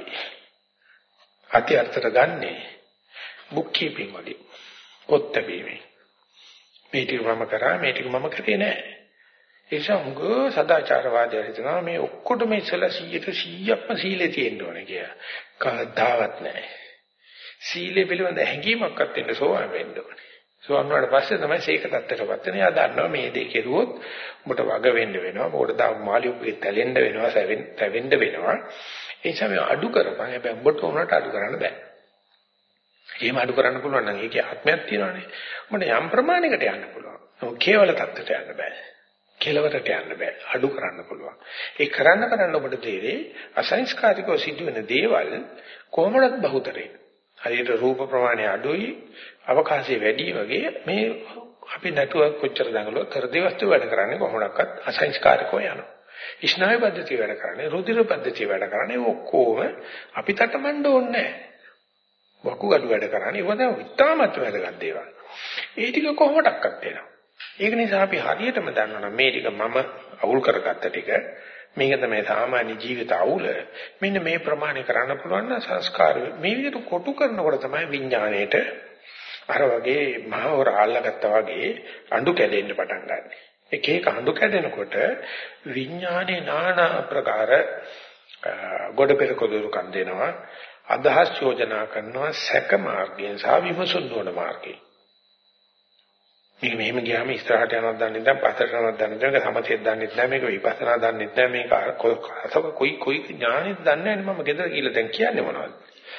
අධ්‍යර්ථයට ගන්නෙ බුක් කීපින් වගේ පොත් බැීමේ මේ ටික මම කරා මේ ටික මම කරේ නෑ ඒසංග සදාචාරවාදය හිතනවා මේ ඔක්කොටම ඉස්සලා 100%ක්ම සීලේ තියෙන්න ඕනේ කියලා. කවදාවත් නැහැ. සීලේ පිළිබඳ හැඟීමක්වත් දෙන්න සෝවාන් වෙන්න ඕනේ. සෝවාන් වුණාට පස්සේ තමයි සීක තත්ත්වයටපත් වෙන්නේ. එයා දන්නවා මේ දේ කෙරුවොත් උඹට වග වෙන්න වෙනවා. උඹට දාව මාළියුගේ තැලෙන්න වෙනවා, තැවෙන්න වෙනවා. ඒ නිසා මේ අඩු කරපන්. හැබැයි උඹට උනට අඩු කරන්න බෑ. එහෙම අඩු කරන්න පුළුවන් නම් ඒකේ ආත්මයක් තියෙනවානේ. උඹට යම් ප්‍රමාණයකට යන්න පුළුවන්. ඒක කේවල තත්ත්වයට යන්න බෑ. කෙලවරට යන්න බෑ අඩු කරන්න පුළුවන් ඒ කරන්න ඔබට තේරෙයි අසංස්කාරිකව සිදුවෙන දේවල් කොහොමද බහුතරේ හරියට රූප ප්‍රමාණය අඩුයි අවකාශය වැඩි වගේ මේ අපි නැතුව කොච්චර දඟලුවා කරදේ වස්තු වැඩ කරන්නේ කොහොමඩක්වත් අසංස්කාරිකව යනවා ස්නායු පද්ධතිය වැඩ කරන්නේ රුධිර පද්ධතිය වැඩ කරන්නේ ඔක්කොම අපි තටමඬ ඕනේ නැහැ වකුගඩු වැඩ කරන්නේ ඒවා තමයි ඉතාමත් වැදගත් දේවල් ඒ ටික කොහොමඩක්වත් වෙනවා ඒක නිසා අපි හරියටම දන්නවනම් මේ ටික මම අවුල් කරගත්ත ටික මේක තමයි සාමාන්‍ය ජීවිත අවුල මෙන්න මේ ප්‍රමාණය කරන්න පුළුවන් නම් සංස්කාර මේ විදිහට කොටු කරනකොට තමයි විඥාණයට අර වගේ මහවර අල්ලගත්තා වගේ අඬු කැඩෙන්න පටන් ගන්නවා. එක එක අඬු කැඩෙනකොට විඥානේ নানা ආකාර ගොඩ පෙරක දුරුකම් දෙනවා. අදහස් යෝජනා කරනවා සැක මාර්ගයෙන් සහ විමසුන් නොවන මාර්ගයෙන්. මේක මෙහෙම ගියාම ඉස්සරහට යනවද දන්නේ නැහැ, පස්සට යනවද දන්නේ නැහැ, සමතේත් දන්නේ නැහැ, මේක විපස්සනා දන්නේ නැහැ, මේක කොයි ඥානෙත් දන්නේ නැහැ. මම ගෙදර කියලා දැන් කියන්නේ මොනවද?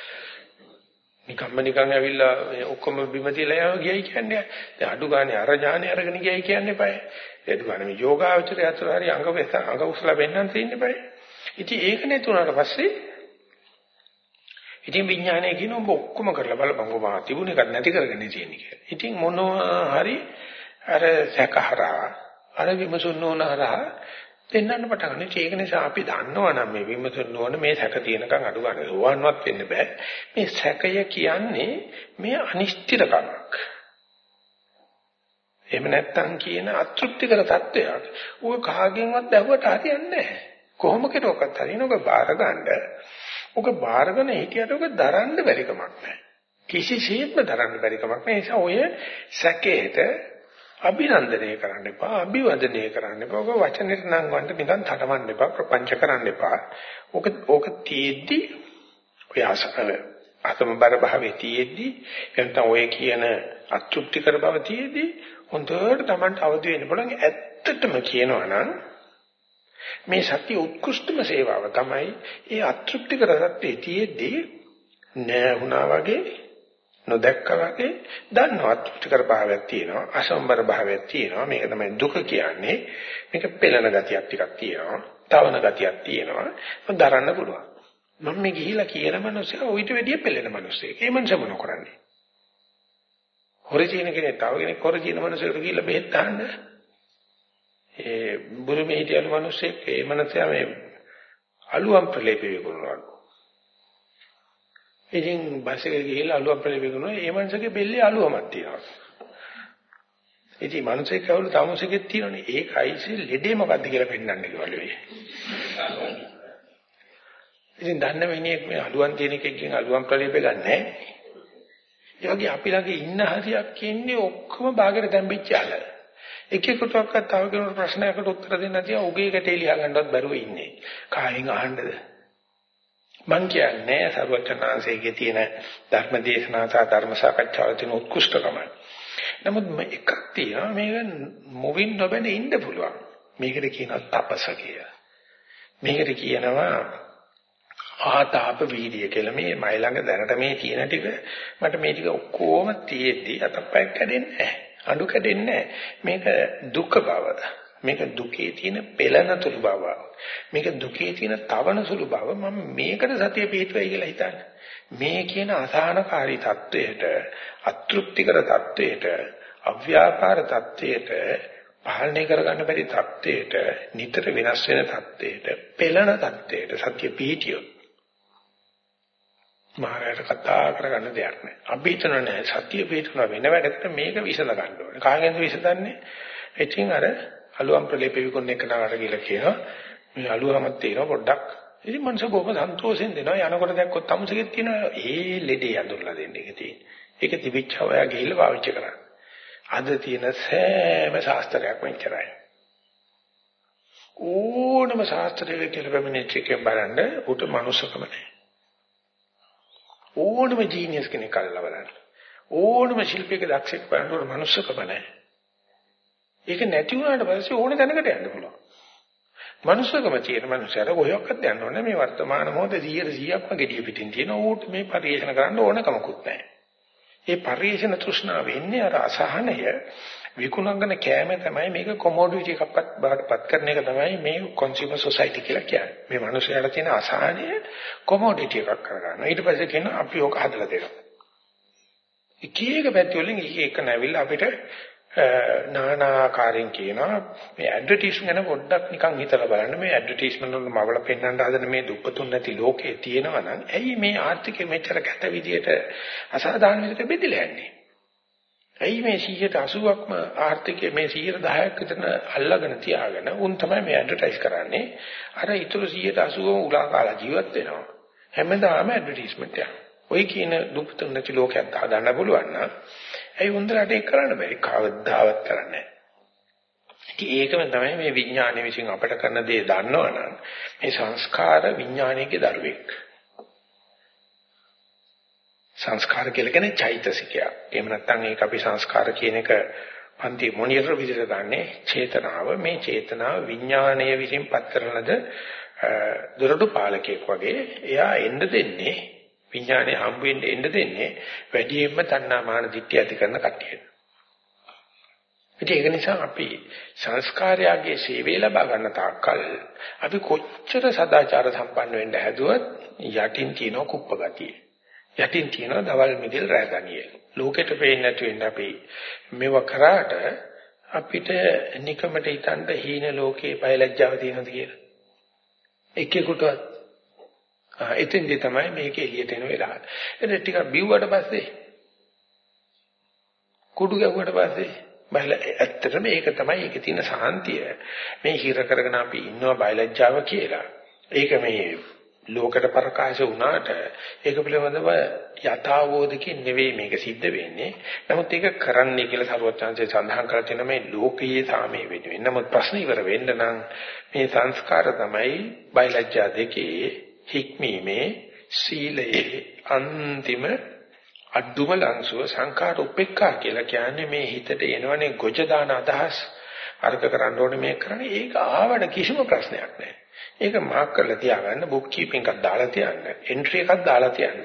නිකන් ඇවිල්ලා ඔක්කොම බිම තියලා යනවා ගියයි කියන්නේ. දැන් අඩු ගානේ අර ඥානෙ අරගෙන ගියයි කියන්නේ බෑ. ඒ දුගානේ මේ යෝගාචරය අතර හරි අංග උසලා වෙන්නන් තියෙන්නේ බෑ. ඉතින් ඒක නැතුණාට පස්සේ ඉතින් විඥානය කියන ඔබ ඔක්කොම කරලා බලපං ඔබ තිබුණ එකක් නැති කරගෙන තියෙන්නේ කියලා. ඉතින් මොනවා හරි අර සැකහරා අර විමසුන් නොනහරා දෙන්නන්න පටන් ගන්න. ඒක නිසා අපි දන්නවනම් මේ විමසුන් නොවන මේ සැක තියෙනකන් අඩු ගන්න ඕවන්වත් වෙන්න බෑ. මේ සැකය කියන්නේ මේ අනිශ්චිතකමක්. එහෙම නැත්තම් කියන අතෘප්තිකර තත්ත්වයක්. ඌ කාගෙන්වත් ඇහුවට හරියන්නේ නැහැ. කොහොම කෙරුවක්වත් හරියන්නේ ඔබ බාර ගන්න. ඔක බාරගෙන හිටියට ඔක දරන්න බැරි කමක් නැහැ. කිසිසේත්ම දරන්න බැරි කමක් නැහැ. ඒ නිසා ඔය සැකේට අභිනන්දනය කරන්න එපා, අභිවදනය කරන්න එපා. ඔක වචනෙට නම් වන්න නිකන් තටමන්න එපා, ප්‍රපංච කරන්න එපා. ඔක තියෙද්දි ඔය අතමබර භාවයේ තියෙද්දි එතන ඔය කියන අතෘප්තිකර භාව තියෙද්දි හොඳට Tamanට අවදි වෙන්න පුළුවන්. ඇත්තටම කියනවා නම් මේ සත්‍ය උත්කෘෂ්ඨම සේවාව තමයි ඒ අතෘප්තිකර සත්‍යයේ තියෙද්දී නැහුණා වගේ නොදැක්කා වගේ දන්නවා අතෘප්තිකර භාවයක් තියෙනවා අසම්බර භාවයක් තියෙනවා මේක තමයි දුක කියන්නේ මේක පෙළෙන ගතියක් ටිකක් තියෙනවා තවන ගතියක් තියෙනවා මම දරන්න පුළුවන් මම මේ ගිහිලා කියන මනුස්සයා ඌට වැඩිය පෙළෙන මනුස්සයෙක් ඒ මනුස්සයා මොන කරන්නේ හොරචින කෙනෙක් තව කෙනෙක් හොරචින මනුස්සයෙකුට ගිහිල්ලා බෙහෙත් ගන්න ඒ බුරුමේ හිටියලු මිනිස්සෙක් ඒ මනසයා මේ අලුවම් ප්‍රලේපේ විකුණනවලු. ඉතින් බස් එකේ ගිහිල්ලා අලුවම් ප්‍රලේපේ විකුණනවා. ඒ මනසගේ බෙල්ලේ අලුවමක් තියෙනවා. ඉතින් මිනිස්සෙක් කවුරු තමුසෙකෙත් තියෙනනේ. ඒකයි ලෙඩේ මොකද්ද කියලා පෙන්වන්න කිව්වලු ඒ. ඉතින් දන්න මිනිහෙක් මේ අලුවම් තියෙන එකකින් අලුවම් ප්‍රලේපේ ගන්නෑ. ඒ වගේ අපි ළඟ ඉන්න හරියක් ඉන්නේ ඔක්කොම බාගෙට දැම්පිච්ච අල. එකෙකුටවත් තව කෙනෙකුට ප්‍රශ්නයකට උත්තර දෙන්න තියා උගේ ගැටේ ලියා ගන්නවත් බැරුව ඉන්නේ. කායින් අහන්නද? මං කියන්නේ සර්වචනාංශයේ තියෙන ධර්ම දේශනා සහ ධර්ම සාකච්ඡාවල තියෙන උත්කෘෂ්ඨකම. නමුත් එකක් තියෙනවා මේක මොවින් නොබැන ඉන්න පුළුවන්. මේකට කියනවා තපස කියලා. මේකට කියනවා ආතාප වීර්ය කියලා. මේ මයි ළඟ දැනට මේ තියෙන ටික මට මේ ටික ඔක්කොම තියෙද්දි අතපයක් කැඩෙන්නේ නැහැ. අඩු කැඩෙන්නේ මේක දුක බව මේක දුකේ තියෙන පෙළන තුරු බව මේක දුකේ තියෙන තවන සුළු බව මම මේකට සතිය පිටුවයි කියලා හිතන්නේ මේ කියන අසහනකාරී තත්වයට අතෘප්තිකර තත්වයට අව්‍යාපාර තත්වයට පාලනය කරගන්න බැරි තත්වයට නිතර වෙනස් වෙන තත්වයට පෙළන තත්වයට සතිය පිටියොත් මහරයට කතා කරගන්න දෙයක් නැහැ. අපි හිතන නෑ සතිය පිටුන වෙන වැඩකට මේක විසඳ ගන්න ඕනේ. කාගෙන්ද විසඳන්නේ? ඉතින් අර අලුවම් ප්‍රලේපේ විකුණන එක නාට කියලා කියනවා. මේ අලුවමක් තියෙනවා පොඩ්ඩක්. ඉතින් මනස බොහොම සන්තෝෂෙන් දෙනවා. යනකොට දැක්කොත් තමුසෙකෙත් තියෙනවා. ඒ ලෙඩේ අඳුරලා දෙන්න එක තියෙන්නේ. ඒක තිබිච්චව ඔයා ගිහිල්ලා පාවිච්චි කරන්න. අද තියෙන සෑම ශාස්ත්‍රයක්ම ඉච්චරයි. ඕනම ශාස්ත්‍රයක කියලා බැමිනෙච්ච එකෙන් බලන්න උට මනුස්සකම නැහැ. ඕනම ජීනියස් කෙනෙක් අල්ලලා බලන්න. ඕනම ශිල්පියෙක් දක්ෂෙක් බලනකොට මනුස්සකම නැහැ. ඒක නැති වුණාට පස්සේ ඕන දැනකට යන්න පුළුවන්. මනුස්සකම තියෙන මනුස්සයර කොහොක්වත් යන්න ඕනේ මේ වර්තමාන මොහොතේ 100%ක්ම gediya පිටින් තියෙන ඌට මේ පරිේෂණ කරන්න ඕන කමකුත් නැහැ. ඒ පරිේෂණ තෘෂ්ණාව වෙන්නේ අර අසහනය විකුණගෙන කෑම තමයි මේක කොමෝඩිටි එකක්වත් බාටපත් කරන එක තමයි මේ කන්සියුමර් සොසයිටි කියලා කියන්නේ. මේ මිනිස්සුන්ට තියෙන අසහනය කොමෝඩිටි එකක් කරගන්නවා. ඊට පස්සේ කියනවා අපි ඕක හදලා දෙනවා. එක එක පැති වලින් එක එක නැවිලා අපිට නානා ආකාරයෙන් කියනවා මේ ඇඩ්වර්ටයිස්මන්ට් ගැන පොඩ්ඩක් නිකන් හිතලා බලන්න මේ ඇඩ්වර්ටයිස්මන්ට් වල මවල පෙන්නන්න හදන මේ දුප්පතුන් නැති ලෝකේ තියෙනවා නම් ඇයි මේ ආර්ථිකය මෙච්චර කැත විදියට අසාධාරණ විදියට බෙදලා යන්නේ? ඇයි මේ 180ක්ම ආර්ථිකයේ මේ 110ක් විතර අල්ලගෙන තියාගෙන උන් තමයි මේ ඇඩ්වර්ටයිස් කරන්නේ අර ඊටු 180ම උලා කාලා ජීවත් වෙනවා හැමදාම ඇඩ්වර්ටයිස්මන්ට් එක. ඔය කියන දුප්පතුන් නැති ලෝකයක් හදන්න පුළුවන් නම් ඒ උන්දලට ඒක කරන්න බැරි. කවදාවත් කරන්නේ නැහැ. ඒකම තමයි මේ විඥානයේ විසින් අපට කරන දේ දන්නවනම් මේ සංස්කාර විඥානයේ දරුවෙක්. සංස්කාර කියලා කියන්නේ චෛතසිකය. එහෙම නැත්නම් ඒක අපි සංස්කාර කියන එක පන්ති මොනියතර විදිහට ගන්නෙ චේතනාව. මේ චේතනාව විඥානයේ විසින් පත් කරනද දොරටු පාලකයෙක් වගේ එයා එන්න දෙන්නේ විඥානයේ හම්බ වෙන්න එන්න දෙන්නේ වැඩියෙන්ම තණ්හා මාන දිට්ඨිය ඇති කරන කට්ටියට. ඒක නිසා අපි සංස්කාරයගේ සේවය ලබා ගන්න තාක්කල් අපි කොච්චර සදාචාර සම්පන්න වෙන්න හැදුවත් යටින් තියෙන කුප්ප ගතිය. යටින් තියෙන දවල් මිදෙල් රැඳගනිය. ලෝකෙට පේන්නේ නැතු වෙන්න අපි මේව කරාට අපිට නිකමට හිතන්න හීන ලෝකේ බයලජ්ජාව තියෙනවද කියලා. එක්කෙකුටවත් එතෙන්දී තමයි මේක එළියට එන වෙලාව. එතන ටිකක් බිව්වට පස්සේ කුඩු ගැව්වට පස්සේ බයල ඇත්තටම ඒක තමයි ඒකේ තියෙන සාන්තිය. මේ හිර කරගෙන අපි ඉන්නවා බයලජ්ජාව කියලා. ඒක මේ ලෝකයට ප්‍රකාශ වුණාට ඒක පිළිබඳව යථාබෝධකින් නෙවෙයි මේක සිද්ධ වෙන්නේ. නමුත් ඒක කරන්නේ කියලා සරුවචාන්සේ සඳහන් කරලා තියෙන මේ ලෝකයේ සාමයේ වෙන්නේ. නමුත් ප්‍රශ්න ඉවර වෙන්න නම් මේ සංස්කාර තමයි බයලජ්ජා දෙකේ හික්මීමේ සීලයේ අන්තිම අඩුම ලංසුව සංඛාර උපේක්ඛා කියලා කියන්නේ මේ හිතට එනවනේ ගොජ දාන අදහස් අර්ථ කරන්න ඕනේ මේ කරන්නේ ඒක ආවද කිසිම ප්‍රශ්නයක් නැහැ. ඒක මාක් කරලා තියාගන්න බුක් කීපින් එකක් දාලා තියන්න එන්ට්‍රි එකක් දාලා තියන්න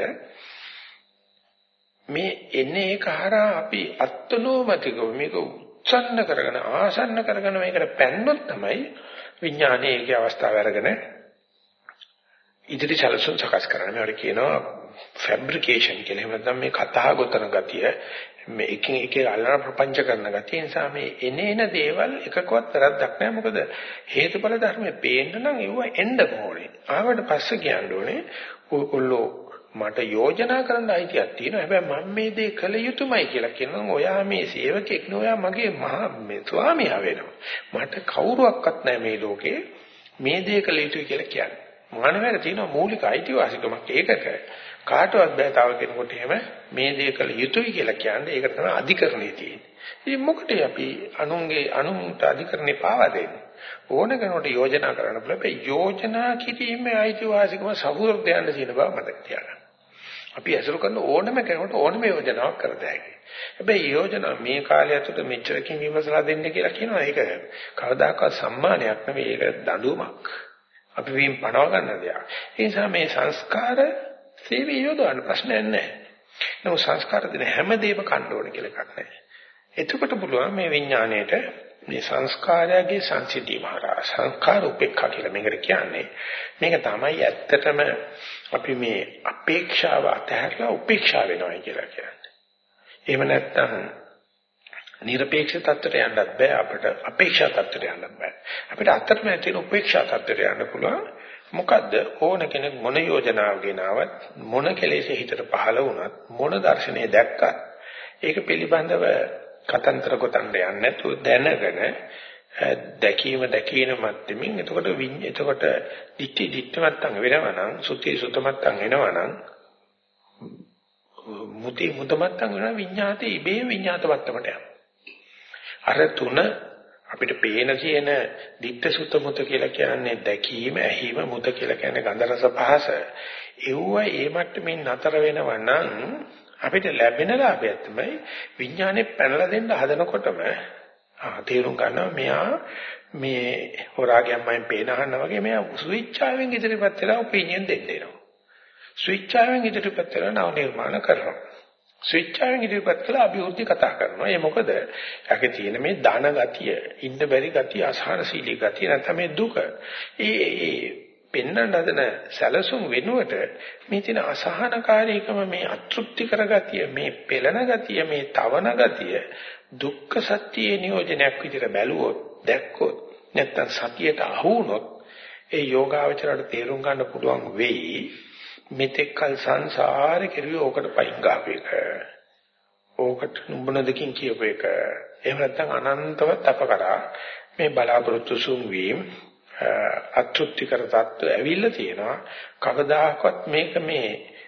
මේ එන්නේ ඒක හරහා අපි අත්නෝමතිකව මේක උච්චන්න කරගෙන ආසන්න කරගෙන මේකට පැන්නොත් තමයි විඥානයේ ඒකේ අවස්ථාව අරගෙන ඉදිරි සැලසුම් සකස් කරන්න. මේවට කියනවා ෆැබ්‍රිකේෂන් කියලා. එහෙම නැත්නම් මේ කතා ගොතන ගතිය, මේ එකින් එක අල්ලන ප්‍රපංච කරන ගතිය. ඒ නිසා මේ එනේන දේවල් එකකවත් වැරද්දක් නැහැ. මොකද හේතුඵල ධර්මයේ පේන්න නම් ඒව එන්න ඕනේ. ආවට පස්සේ කියන්න ඕනේ ඔයගොල්ලෝ මට යෝජනා කරන්න අයිතියක් තියෙනවා. හැබැයි මම මේ දේ කළ යුතුමයි කියලා කියනවා. ඔයා මේ සේවකෙක් නේ. ඔයා මගේ මහා මේ ස්වාමියා වෙනවා. මට කවුරුවක්වත් නැහැ මේ ලෝකේ මේ දේ කළ යුතුයි කියලා කියන්නේ. මානවයාට තියෙන මූලික අයිතිවාසිකමක් ඒකට කාටවත් බෑ තව කෙනෙකුට එහෙම මේ දේ කළ යුතුයි කියලා කියන්නේ. ඒක තමයි අධිකරණයේ තියෙන්නේ. ඉතින් මොකටද අපි අනුන්ට අධිකරණේ පාවා දෙන්නේ? ඕන කෙනෙකුට යෝජනා කරන්න පුළුවන්. යෝජනා කිරීමේ අයිතිවාසිකම සහෘදයන්ට තියෙන බව මතක තියාගන්න. අපි අසුර කරන ඕනම කෙනෙකුට ඕනම යෝජනාවක් කර දෙයි. හැබැයි යෝජනා මේ කාලය ඇතුළත මෙච්චරකින් විමසලා දෙන්න කියලා කියනවා. ඒක කවදාකවත් සම්මානයක් නෙවෙයි. ඒක දඬුවමක්. අපි වීම පණව ගන්න දෙයක්. ඒ නිසා මේ සංස්කාර සේවය යොදවන්න ප්‍රශ්නයක් නැහැ. නමුත් සංස්කාර දෙන හැමදේම කන්න ඕන කියලා එකක් නැහැ. එතකොට පුළුවන් මේ විඥාණයට මේ සංස්කාරයගේ සංසිද්ධිය මහරා සංස්කාර උපේක්ඛා කියලා මේකට කියන්නේ. මේක තමයි ඇත්තටම අපි මේ අපේක්ෂාව අතහැරලා උපේක්ෂා වෙනවා කියලා කියන්නේ. එහෙම නැත්නම් නිර්පේක්ෂ තත්ත්වයට යන්නත් බෑ අපිට අපේක්ෂා තත්ත්වයට යන්නත් බෑ. අපිට අත්‍තරම තියෙන උපේක්ෂා තත්ත්වයට යන්න පුළුවන්. මොකද්ද ඕන කෙනෙක් මොන යෝජනාවක් ගෙනාවත් මොන කෙලෙස හිතට පහළ වුණත් මොන දර්ශනය දැක්කත් ඒක පිළිබඳව කතන්තර ගොතන්න යන්නේ නැතුව දැනගෙන දැකීම මැත්තමින් එතකොට දිට්ඨි මත්තන් වෙනවනම් සුති සුතමත්තන් වෙනවනම් මුති මුතමත්තන් වෙනවා විඤ්ඤාතේ ඉබේ විඤ්ඤාත මත්තමට යනවා. අර තුන අපිට පේන තියෙන ditta sutta mutta කියලා කියන්නේ දැකීම, ඇහිම, මුත කියලා කියන්නේ ගන්ධ රස පහස. ඒව ඒ මට්ටමින් නතර වෙනවා නම් අපිට ලැබෙන ලාභය තමයි විඥානේ පැනලා දෙන්න හදනකොටම තේරුම් ගන්නවා මෙයා මේ හොරාගෙන් මම පේන අහන්න වගේ මෙයා ස්විච් ආවෙන් ඉදිරියපත් වෙලා ඔපිනියන් දෙන්න එනවා. ස්විච් ආවෙන් ඉදිරියපත් වෙලා නව නිර්මාණ කරනවා. ස්විච් ආවෙන් ඉදිරියපත් කළා අභිවෘද්ධි කතා කරනවා. ඒ මොකද යකේ තියෙන මේ ධන ගතිය, ඉන්න බැරි ගතිය, අසහනශීලී ගතිය නැත්නම් මේ දුක. පෙන්වන්න හදන සැලසුම් වෙනුවට මේ තියෙන අසහනකාරීකම, මේ අතෘප්තිකර ගතිය, මේ පෙළෙන ගතිය, මේ තවන ගතිය දුක්ඛ සත්‍යයේ නියෝජනයක් විදිහට බැලුවොත්, දැක්කොත් නැත්නම් සතියට අහු වුණොත් ඒ යෝගාවචරයට තේරුම් ගන්න පුළුවන් වෙයි. මෙතෙක්කල් සංසාරේ කෙරුවේ ඕකට පයින් ගාපු එක. ඕකට නුඹනදකින් කියපු එක. එහෙම නැත්නම් අනන්තවත් අපකරා මේ බලාපොරොත්තු සුන් වීම අතෘප්තිකර තත්ත්ව ඇවිල්ලා තියෙනවා. කවදාකවත් මේක මේ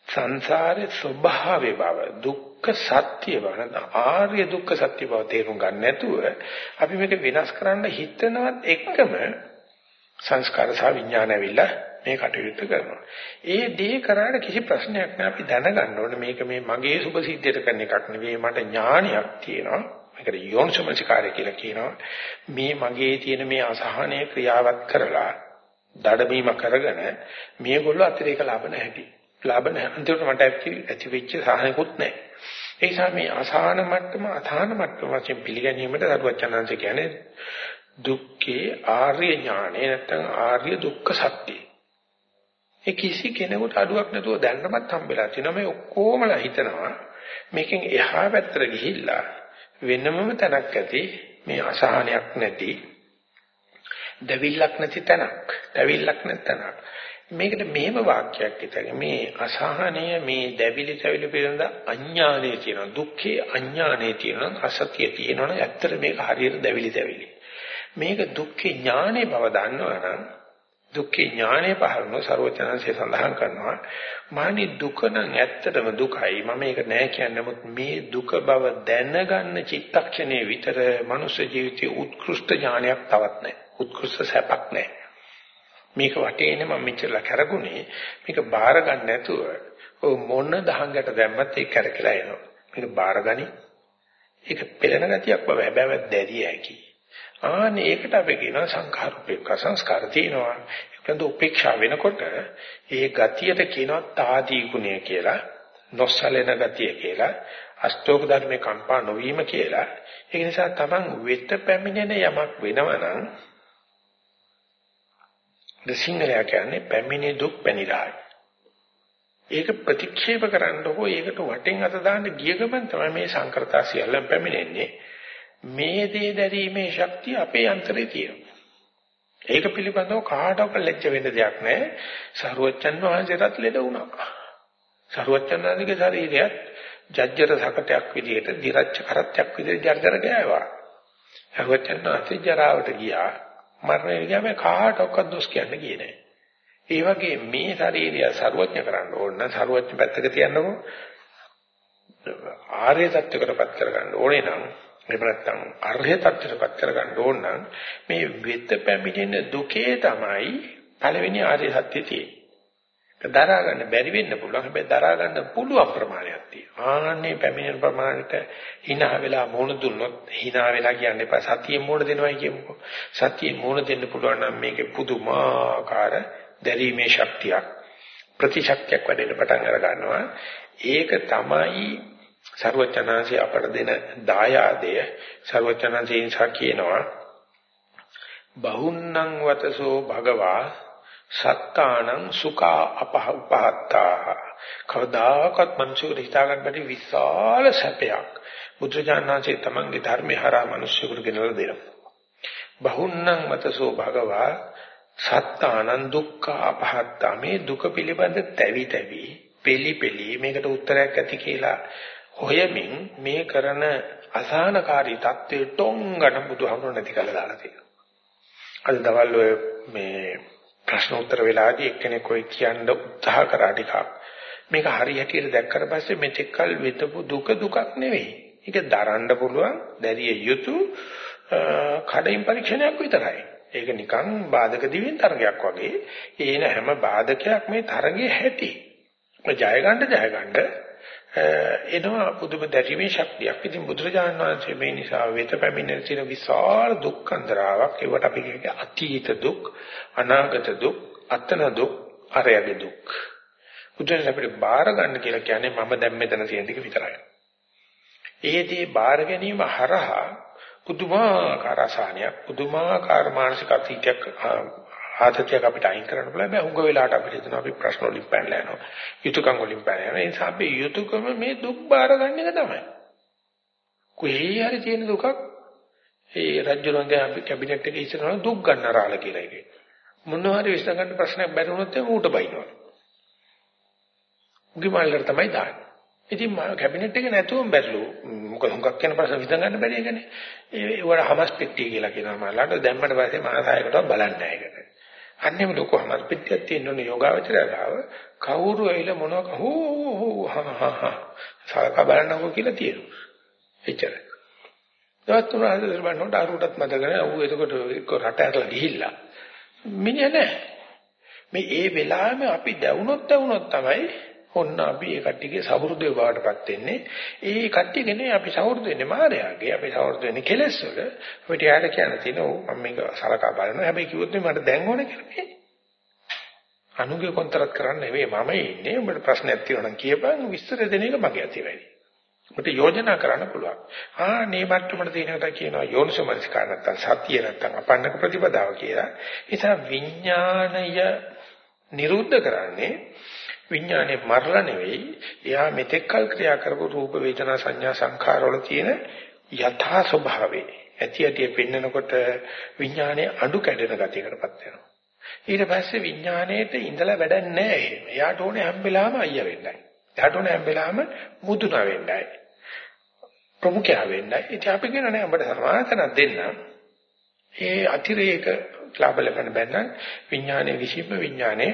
සංසාරේ ස්වභාවය බව දුක්ඛ සත්‍ය බව නැත්නම් ආර්ය දුක්ඛ සත්‍ය බව තේරුම් ගන්න නැතුව අපි මේක වෙනස් කරන්න හිතනවත් එක්කම සංස්කාර සහ විඥාන ඇවිල්ලා මේ කටයුත්ත කරනවා. ඒ දේ කරාට කිසි ප්‍රශ්නයක් නෑ. අපි දැනගන්න ඕනේ මේක මේ මගේ සුභ සිද්ධියට කරන එකක් නෙවෙයි. මට ඥානයක් තියෙනවා. මේකට යෝනිසමස්කාරය කියලා කියනවා. මේ මගේ තියෙන මේ අසහනය ක්‍රියාවත් කරලා දඩබීම කරගෙන මේගොල්ලෝ අතිරේක ලාභ නැහැටි. ලාභ නැහැ. අන්තිමට මට ඇති වෙච්ච සාහනකුත් නැහැ. ඒ නිසා මේ අසහන මට්ටම අසහන මට්ටම වශයෙන් පිළිගැනීමට සරුවචනංශ කියන්නේ දුක්ඛේ ආර්ය ඥානෙ නැත්නම් ආර්ය දුක්ඛ සත්‍ය. ඒ කිසි කෙනෙකුට අඩුවක් නැතුව දැනටමත් හම්බෙලා තිනවා මේ ඔක්කොමලා හිතනවා මේකෙන් එහා පැත්තට ගිහිල්ලා වෙනමම තැනක් ඇති මේ අසහනයක් නැති දෙවිල්ලක් නැති තැනක්, දෙවිල්ලක් නැති තැනක්. මේකට මෙහෙම වාක්‍යයක් හිතගෙන මේ අසහනය මේ දෙවිලි තැවිලි පිළිබඳ අඥානය තියෙනවා, දුක්ඛේ අඥානය තියෙනවා, අසත්‍ය තියෙනවා. ඇත්තට මේක හරියට දෙවිලි තැවිලි. මේක දුක්ඛේ ඥානේ බව දන්නවනම් දුක්ඛේ ඥානේ පහරන සර්වචනන්සේ සඳහන් කරනවා මානි දුක නම් ඇත්තටම දුකයි මම මේක නෑ කියන්නේ නමුත් මේ දුක බව දැනගන්න චිත්තක්ෂණේ විතර මනුෂ්‍ය ජීවිතයේ උත්කෘෂ්ඨ ඥානයක් තවත් නෑ උත්කෘෂ්ඨ සැපක් නෑ මේක වටේනේ මම මෙච්චරලා කරගුණේ මේක බාර ගන්න නැතුව ඔය මොන දහංගට දැම්මත් ඒක කරකලා එනවා මේක බාරගනි ඒක පෙළෙන ගතියක් බව හැබැයි දැරිය හැකි ආනේ ඒකට අපි කියනවා සංඛාර උපේක්ඛා සංස්කාර තියෙනවා. ඒකෙන්ද උපේක්ෂා වෙනකොට ඒ ගතියට කියනවා තාදී ගුණය කියලා, නොසලෙන ගතිය කියලා, අෂ්ටෝක ධර්මේ කම්පා නොවීම කියලා. ඒ නිසා තමන් වෙත පැමිණෙන යමක් වෙනවනම් දෙසිංහලයා කියන්නේ පැමිණි දුක් පැනිරායි. ඒක ප්‍රතික්ෂේප කරන්න හෝ ඒකට වටෙන් අත දාන්න ගිය ගමන් තමයි මේ සංකරතා සියල්ලම පැමිණෙන්නේ. මේ දේ දැරීමේ ශක්තිය අපේ අන්තරේ තියෙනවා. ඒක පිළිබඳව කාටවත් ලැජ්ජ වෙන්න දෙයක් නැහැ. සරුවච්චන් වහන්සේටත් ලෙඩ වුණා. සරුවච්චන් වහන්සේගේ ශරීරයත් ජජ්ජර සකටයක් විදිහට, දිරච්ච කරත්තයක් විදිහට ජර්ජර ගෑවා. සරුවච්චන් වහන්සේ ජරාවට ගියා. මරණය ගියාම කාටවත් දොස් කියන්න ගියේ නැහැ. ඒ වගේ මේ ශරීරය සරුවච්ච කරන්න ඕන නම් සරුවච්ච පැත්තක තියන්නකෝ. ආර්ය தත්වයකටපත් කරගන්න ඕනේ නම් එහෙම නැත්නම් අර්හය තත්ත්වයටපත් කරගන්න ඕන නම් මේ වෙත පැමිණෙන දුකේ තමයි පළවෙනි ආර්ය සත්‍ය තියෙන්නේ. ඒක දරා ගන්න බැරි වෙන්න පුළුවන්. හැබැයි දරා ගන්න පුළුවන් ප්‍රමාණයක් තියෙනවා. ආන්නේ පැමිණෙන ප්‍රමාණයට hina වෙලා මොන දුන්නොත් hina වෙලා කියන්න එපා. සතියෙන් මොන දෙනවයි කියමුකෝ. සතියෙන් මොන දෙන්න පුළුවන් නම් මේකේ පුදුමාකාර දැරීමේ ශක්තියක් ප්‍රතිශක්තියක් වැඩෙන්න පටන් අර ගන්නවා. ඒක තමයි සර්වචනාංශي අපට දෙන දායාදය සර්වචනාංශයෙන් කියනවා බහුන්නං වතසෝ භගවා සත්තානං සුඛා අපහපහත්තා කවදාකවත් මනුෂ්‍යයෙකුට හිතා ගන්න බැරි විශාල සැපයක් බුදුජානනාංශයේ තමන්ගේ ධර්මේ හරහා මනුෂ්‍යයෙකුට ගෙනලා දෙනවා බහුන්නං වතසෝ භගවා සත්තානං දුක්ඛ අපහත්තා මේ දුක පිළිබඳ තැවි පෙලි මේකට උත්තරයක් ඇති කියලා හොයමින් මේ කරන අසහනකාරී தත්ත්වයේ ටොංගන බුදුහාමුදුරුවෝ නැති කළා දාලා තියෙනවා. අද දවල් ඔය මේ ප්‍රශ්න උත්තර වෙලාදී එක්කෙනෙක් ඔය කියන්න උත්සාහ කරා ටිකක්. මේක හරියට දැක්කට පස්සේ මෙතෙක්කල් වෙතපු දුකක් නෙවෙයි. ඒක දරන්න පුළුවන්, දැරිය යුතු කඩින් පරීක්ෂණයක් විතරයි. ඒක නිකන් බාධක දිවෙන් තරගයක් වගේ. ඒන හැම බාධකයක් මේ තරගයේ හැටි. ජය ගන්න එනවා පුදුම දැරීමේ ශක්තියක්. ඉතින් බුදුරජාණන් වහන්සේ මේ නිසා වෙත පැමිණෙන තියෙන විශාල දුක්ඛන්දරාවක් ඒවට අපි කියන්නේ අතීත දුක්, අනාගත දුක්, අතන දුක්, අරයගේ දුක්. බුදුරජාණන් අපිට බාර ගන්න කියලා කියන්නේ මම දැන් මෙතන තියෙන ටික විතරයි. ඒදී බාර ගැනීම හරහා පුදුමාකාර අසහනයක්, පුදුමාකාර මානසික අතීතයක් ආතතියක් අපිට අයින් කරන්න පුළුවන්. හැබැයි හුඟ වෙලාවට අපිට හිතෙනවා අපි ප්‍රශ්න වලින් පැනලා යනවා. යුතුයකම් වලින් පැනලා යනවා. ඒ නිසා අපි යුතුයකම මේ දුක් බාර ගන්න එක තමයි. කොහේ හරි තියෙන දුකක් ඒ රජුරන්ගේ අපි කැබිනට් එකේ ඉස්සරහම දුක් ගන්නරාල කියලා එකේ. මොනවා හරි විශ්ල ගන්න ප්‍රශ්නයක් බැරි වුණොත් ඒක ඌට බයිනවා. උගේ මාල්ලට තමයි දාන්නේ. ඉතින් කැබිනට් එක නැතුවම බැරිලු. මොකද හුඟක් කියන ප්‍රශ්න විසඳ ගන්න බැරි එකනේ. ඒ වල හමස් පෙට්ටිය කියලා කියනවා මාළාට දැම්මට පස්සේ මාසයකටවත් බලන්නේ නැහැ ඒකට. අන්නේම ලොකුම පිටියක් තියෙන යෝගාවචරය ගාව කවුරු ඇවිල්ලා මොනවා හෝ සලකා බලන්නකෝ කියලා තියෙනවා. එච්චරයි. දවස් තුන හතර බලනකොට අරුටත් මතකනේ ඌ එතකොට එක්ක රට ඇරලා ගිහිල්ලා මිනිහ නැහැ. මේ ඒ වෙලාවෙම අපි දැවුනොත් තමයි ඔන්න අපි ඒ කට්ටියගේ සහෘදේ බවටපත් වෙන්නේ. ඒ කට්ටියගෙන අපි සහෘද වෙන්නේ මායාවේ. අපි සහෘද වෙන්නේ කෙලෙස් වල. අපිට යාට කියන්න තියෙන මම මේක සලකා බලනවා. හැබැයි කිව්වොත් මට දැන් ඕනේ කියලා මේ. අනුගේ කොන්තරත් කරන්න නෙවෙයි මම ඉන්නේ. උඹට ප්‍රශ්නයක් තියෙනවා නම් කියපන් විස්තර දෙන එක මගේ අතේ වැඩි. උඹට යෝජනා කරන්න පුළුවන්. මේ මට්ටමට තියෙනකට කියනවා යෝනිසෝමනසිකාර නැත්තම් සතිය නැත්තම් අපන්නක ප්‍රතිපදාව කියලා. ඒ නිසා විඥාණය නිරුද්ධ කරන්නේ විඥානේ මරලා නෙවෙයි. එයා මෙතෙක්කල් ක්‍රියා කරපු රූප වේදනා සංඥා සංඛාර වල තියෙන යථා ස්වභාවය. ඇති ඇති පෙන්නකොට විඥානේ අඩු කැඩෙන ගතියකටපත් වෙනවා. ඊට පස්සේ විඥාණයට ඉඳලා වැඩක් නැහැ එහෙම. එයාට ඕනේ හැම වෙලාවෙම අයියා වෙන්නයි. එයාට ඕනේ හැම වෙලාවෙම මුදුනා වෙන්නයි. ප්‍රමුඛයා වෙන්නයි. ඉතින් අපි කියනනේ අපිට සමානතනක් දෙන්න. ඒ අතිරේක ලාභ ලබන්න බැන්න විඥානයේ විශේෂම විඥානයේ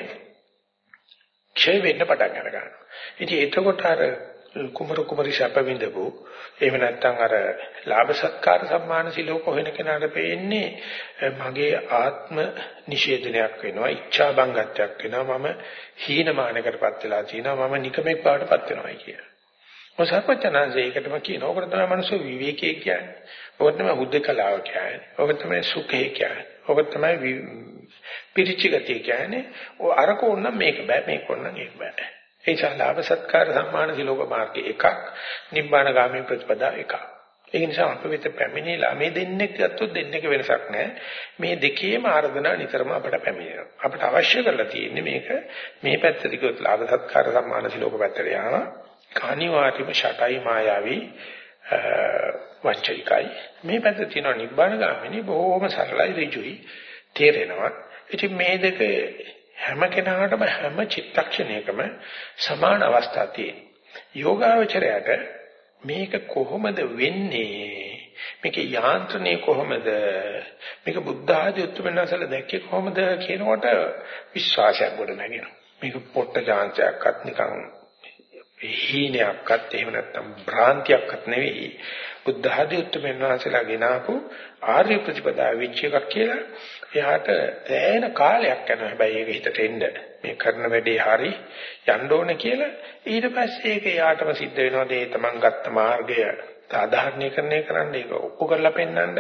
ක්ෂය වෙන්න පටන් ගන්නවා. ඉතින් එතකොට අර කුමරු ශප විඳපු එහෙම නැත්නම් අර ලාභ සත්කාර සම්මාන සිලෝක හොයන කෙනාට පෙන්නේ මගේ ආත්ම නිෂේධනයක් වෙනවා, ඉච්ඡා බංගත්වයක් වෙනවා, මම හීනමානකටපත් වෙලා තියෙනවා, මම නිකමෙක් බවටපත් වෙනවා කියලා. මොකද සර්වඥාන්සේ ඒකටම කියනවා. ඔකට තමයි මනුෂ්‍ය විවේකයේ කියන්නේ. ඔකට තමයි හුදකලාව කියන්නේ. ඔකට තමයි සුඛය කියන්නේ. ඔකට තමයි පිරිචිගතිය කියන්නේ. ඔය අරක ඕන මේක බෑ, මේක ඕන ඒක බෑ. ඒ නිසා ලාභ සත්කාර සම්මාන සිලෝක මාර්ගයේ එකක්, නිබ්බාන ගාමී ප්‍රතිපදා එකක්. ඒ නිසා අප වෙත පැමිණිලා මේ දෙන්නේ ගත්තොත් දෙන්නේක වෙනසක් නැහැ. මේ දෙකේම ආර්ධනා නිතරම අපට පැමිණෙනවා. අපට අවශ්‍ය කරලා තියෙන්නේ මේක මේ පැත්තට ගියොත් ලාභ සත්කාර සම්මාන සිලෝක පැත්තට යනවා. කානිවාටිම ෂටයි මායාවී වංචනිකයි. මේ පැත්ත තියෙනවා නිබ්බාන ගාමිනී බොහොම සරලයි ඍජුයි තේරෙනවා. ඉතින් මේ දෙක හැම කෙනාටම හැම චිත්තක්ෂණයකම සමාන අවස්ථා තියෙනවා. යෝගාවචරයට මේක කොහොමද වෙන්නේ? මේක යාන්ත්‍රණය කොහොමද? මේක බුද්ධ ආදී උත්තරමනසල දැක්කේ කොහොමද කියනකොට විශ්වාසයක් ගොඩ නැගෙනවා. මේක පොට්ට ජාන්චයක්වත් නිකන් හීනයක්වත් එහෙම නැත්නම් භ්‍රාන්තියක්වත් නෙවෙයි. බුද්ධ ආදී උත්තරමනසලා ගෙනාපු ආර්ය ප්‍රතිපදා විච් එකක් කියලා එයාට දැනෙන කාලයක් යනවා. හැබැයි ඒක හිතට එන්න මේ කරන වැඩේ හරි යන්න ඕනේ කියලා ඊට පස්සේ ඒක එයාටම සිද්ධ වෙනවා. ඒ තමන් ගත්ත මාර්ගය සාධාරණීකරණය කරන්න ඒක ඔප්පු කරලා පෙන්නන්න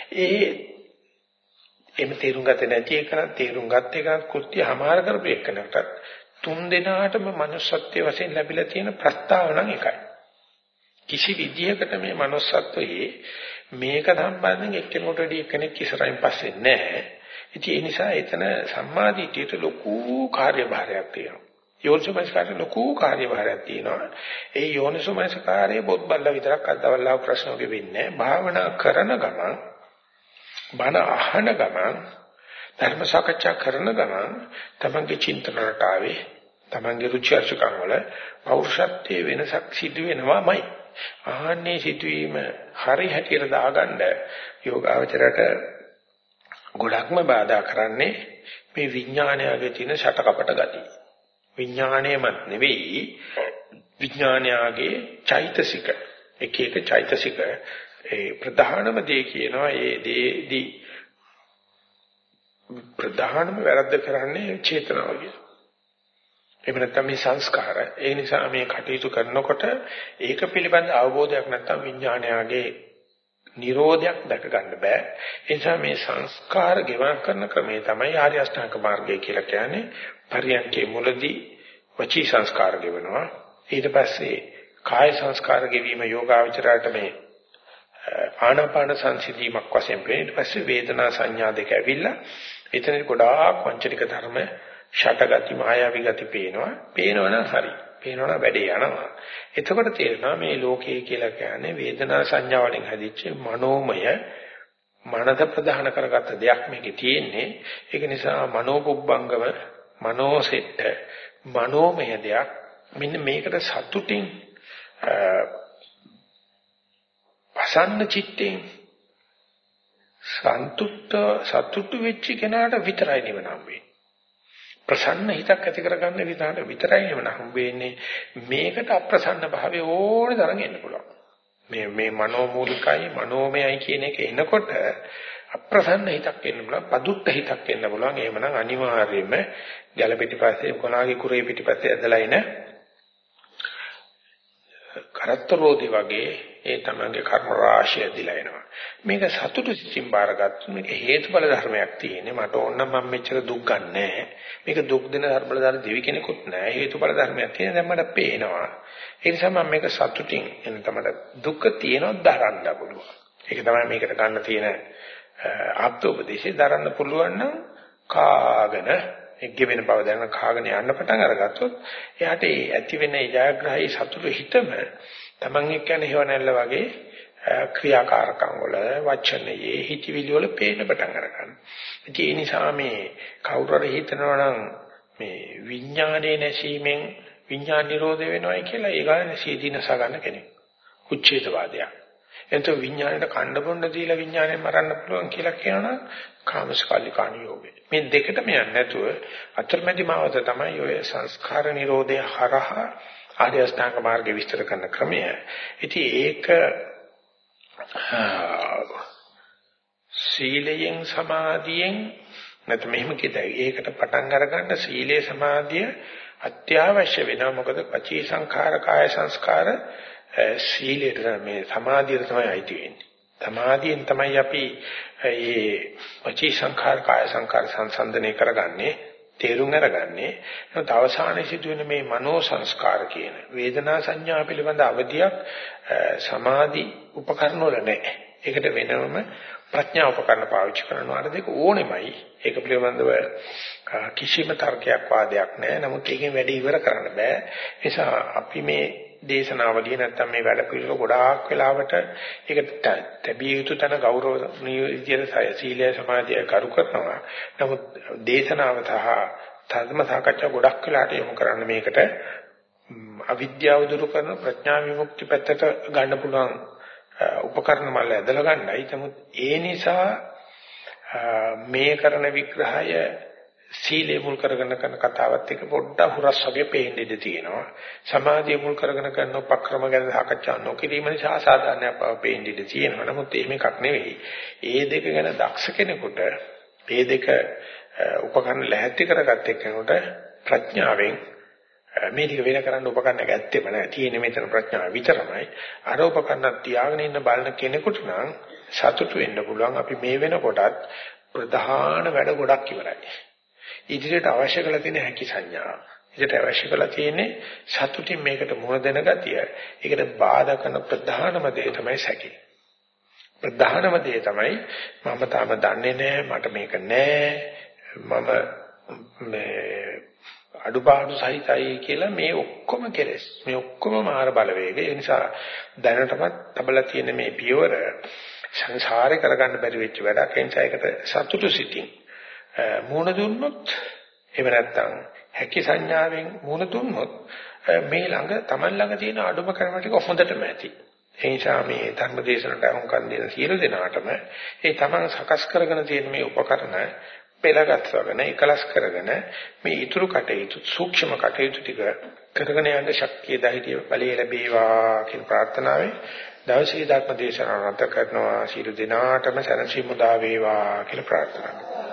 එමෙ තේරුම් ගත්තේ නැති එක තේරුම් ගත්ත එක කෘත්‍ය හමාර කරපු එකනට තුන් දෙනාටම manussත්වයේ වශයෙන් ලැබිලා තියෙන ප්‍රස්තාව නම් එකයි. කිසි විදියකට මේ manussත්වයේ මේක සම්බන්ධයෙන් එක්කෙනෙකුට වැඩි කෙනෙක් ඉස්සරහින් පස්සේ නැහැ. ඉතින් ඒ නිසා එතන සම්මාදිටියට ලොකු කාර්යභාරයක් තියෙනවා. යෝනිසෝමනසිකාරේ ලොකු කාර්යභාරයක් තියෙනවා. ඒ යෝනිසෝමනසිකාරයේ බොත් බල්ලා විතරක් අදවල්ලා ප්‍රශ්නෝගෙ වෙන්නේ නැහැ. භාවනා කරන ගමන් බණ අහන ගමන් ධර්ම සාකච්ඡා කරන ගමන් තමන්ගේ චින්තන රටාවේ තමන්ගේ රුචි අරුචිකම් වල පෞරුෂත්වයේ වෙනසක් සිදු වෙනවාමයි. ආන්නේ සිදුවීම හරි හැටියට දාගන්න යෝගාවචරයට ගොඩක්ම බාධා කරන්නේ මේ විඥානයගේ තියෙන ෂටකපට ගතිය. විඥාණයමත් නෙවෙයි විඥානයගේ චෛතසික එක එක චෛතසික ඒ ප්‍රධානම දේ කියනවා ඒ දේදී ප්‍රධානම වැරද්ද කරන්නේ චේතනාව කියන. එහෙම නැත්නම් මේ සංස්කාර. ඒ නිසා මේ කටයුතු කරනකොට ඒක පිළිබඳ අවබෝධයක් නැත්නම් විඥානයගේ නිරෝධයක් දැක ගන්න බෑ. ඒ නිසා මේ සංස්කාර ගෙවම් කරන ක්‍රමය තමයි ආර්ය අෂ්ටාංග මාර්ගය කියලා කියන්නේ. පරියන්කේ මුලදී වචී සංස්කාර ගෙවනවා. ඊට පස්සේ කාය සංස්කාර ගෙවීම යෝගාවචරයට මේ ආනාපාන සංසිධීමක් වශයෙන් වෙන. ඊට පස්සේ වේදනා සංඥා දෙක ඇවිල්ලා එතනදී ගොඩාක් වංචනික ධර්ම ෂටගති මායාවී ගති පේනවා. පේනවනම් හරි. පේනවනම් වැඩේ යනවා. එතකොට තේරෙනවා මේ ලෝකය කියලා කියන්නේ වේදනා සංඥා වලින් හැදිච්ච මනෝමය මනස ප්‍රධාන කරගත්ත දෙයක් මේකේ තියෙන්නේ. ඒක නිසා මනෝපුබ්බංගම මනෝසෙට්ට මනෝමය දෙයක්. මෙන්න මේකට සතුටින් පසන්න චිත්තෙන් සතුටු වෙච්ච කෙනාට විතරයි නිවන හම්බෙන්නේ. ප්‍රසන්න හිතක් ඇති කරගන්න විතරයි එවන හම්බෙන්නේ. මේකට අප්‍රසන්න භාවය ඕනේ තරම් එන්න පුළුවන්. මේ මනෝමූලිකයි මනෝමයයි කියන එක එනකොට අප්‍රසන්න හිතක් එන්න පුළුවන්, පදුට්ට හිතක් එන්න පුළුවන්. එහෙමනම් අනිවාර්යයෙන්ම ගැල පිටිපස්සේ කොනාගේ කුරේ පිටිපස්සේ ඇදලා එන කරත්තරෝදි වගේ ඒ තමන්ගේ කර්ම රාශිය දිලා එනවා. මේක සතුටු සිතින් බාරගත්තු මේක හේතුඵල ධර්මයක් තියෙන්නේ. මට ඕන නම් මම මෙච්චර දුක් ගන්නෑ. මේක දුක් දෙන ධර්මවලදාන දෙවි කෙනෙකුත් නෑ. හේතුඵල ධර්මයක් තියෙන දැන් මට පේනවා. ඒ නිසා මම මේක සතුටින් එන තමයි දුක තියෙනව දරන්න පුළුවන්. ඒක තමයි මේකට ගන්න තියෙන ආප්තෝපදේශය දරන්න පුළුවන් නම් කාගෙන එක්ගෙවෙන බව දැනන කාගෙන යන්න පටන් අරගත්තොත් එයාට ඒ ඇති වෙන ජයග්‍රහී සතුට හිතම තමන් එක්කන හේවණල්ල වගේ ක්‍රියාකාරකම් වල වචනයේ හිතවිලි වල පේන්න පටන් අරගන්නවා. ඉතින් ඒ නිසා මේ කවුරු හරි හිතනවා නම් මේ විඥානයේ නැසීමෙන් විඥාන නිරෝධ වෙනවයි කියලා ඒ ගානේ සීදීනස ගන්න කෙනෙක්. උච්ඡේදවාදයක්. එතකොට විඥාණයට කණ්ඩ බොන්න දීලා විඥාණයෙන් මරන්න පුළුවන් කියලා කියනවා කාමස්කාලිකාණ යෝගේ. මේ දෙකටම යන්නේ නැතුව අතරමැදි මාවත තමයි ඔය සංස්කාර නිරෝධය හරහා ආර්ය අෂ්ටාංග මාර්ගය විස්තර කරන ක්‍රමය. ඉතින් ඒක සීලයෙන් සමාධියෙන් නැත්නම් මෙහෙම කියතයි. ඒකට පටන් අරගන්න සීලේ සමාධිය අත්‍යවශ්‍ය වෙනවා. මොකද පචී සංඛාර කාය සංස්කාර සීලයට මේ සමාධියට තමයි අයිති වෙන්නේ. සමාධියෙන් තමයි අපි මේ පචී සංඛාර කාය සංස්කාර සංසන්දනය කරගන්නේ, තේරුම් අරගන්නේ. නමුත් අවසානයේ සිදුවෙන මේ මනෝ සංස්කාර කියන වේදනා සංඥා පිළිබඳ අවධියක් සමාධි උපකරණ වල නැහැ. ඒකට වෙනම ප්‍රඥා උපකරණ පාවිච්චි කරනවා. අර දෙක ඕනෙමයි. ඒක පිළිබඳව කිසිම තර්කයක් වාදයක් නැහැ. නමුත් ඒකෙන් වැඩි ඉවර කරන්න බෑ. ඒ නිසා අපි මේ දේශනාවලිය නැත්තම් මේ වැඩ පිළිවෙල ගොඩාක් වෙලාවට ඒක තැබිය යුතු තන ගෞරවණීය විදියට සීලය සමාධිය කරු කරනවා. නමුත් දේශනාව සහ ධර්ම සාකච්ඡා ගොඩක් වෙලාට යොමු කරන්න මේකට අවිද්‍යාව දුරු කරන ප්‍රඥා විමුක්ති පැත්තට ගන්න පුළුවන් උපකරණ මල්ල ඇදලා ගන්නයි. නමුත් ඒ නිසා මේ කරන විග්‍රහය සීලේ මුල් කරගෙන කරන කතාවත් එක්ක පොඩ්ඩක් හුරස් වගේ පේන්න ඉඩ තියෙනවා. සමාධිය මුල් කරගෙන කරන උපක්‍රම ගැන සාකච්ඡා නොකිරීම නිසා සාධාරණයක් බව පේන්න ඉඩ තියෙනවා. නමුත් එහෙම එකක් නෙවෙයි. ඒ දෙක ගැන දක්ෂ කෙනෙකුට ඒ දෙක උපකරණ ලැහැත්ති කරගත්ත කෙනෙකුට ප්‍රඥාවෙන් මේ ටික වෙන කරන්න උපකරණයක් ඇත්තෙම නැහැ. තියෙන්නේ මෙතන ප්‍රඥාව විතරමයි. අර උපකරණක් තියාගෙන ඉන්න බලන කෙනෙකුට නම් සතුටු වෙන්න පුළුවන්. අපි මේ වෙනකොටත් ප්‍රධාන වැඩ ගොඩක් ඉවරයි. ඉදිරියට අවශ්‍ය කරලා තියෙන හැකි සංඥා. ඉදිරියට අවශ්‍ය කරලා තියෙන්නේ සතුටින් මේකට මුහුණ දෙන ගතිය. ඒකට බාධා කරන ප්‍රධානම දේ තමයි සැකේ. ප්‍රධානම දේ තමයි මම තාම දන්නේ නැහැ, මට මේක නැහැ, මම මේ අඩුපාඩු සහිතයි කියලා මේ ඔක්කොම කෙලස්. මේ ඔක්කොම මාර බලවේග. ඒ නිසා දැනටමත් තබලා තියෙන මේ පියවර සංසාරේ කරගන්න බැරි වෙච්ච වැඩක්. ඒ නිසා ඒකට සතුටු සිටින් මූණ දුන්නොත් එහෙම නැත්නම් හැකි සංඥාවෙන් මූණ දුන්නොත් මේ ළඟ Taman ළඟ තියෙන අඩුම කර්ම ටික හොඳටම ඇති. ඒ නිසා මේ ධර්ම දේශනට අහුම්කන් දෙන සියලු දෙනාටම ඒ Taman සකස් කරගෙන තියෙන මේ උපකරණ පෙළගත්වගෙන එකලස් කරගෙන මේ ඊතුරු කටයුතු සූක්ෂම කටයුතු ටික කරගෙන යන්න ශක්තිය ධෛර්යය බලය ලැබේවා කියන ප්‍රාර්ථනාවෙන් දවසේ ධර්ම දේශනාව නැත කරනවා. සියලු දෙනාටම සැනසීම උදා වේවා කියලා ප්‍රාර්ථනා කරනවා.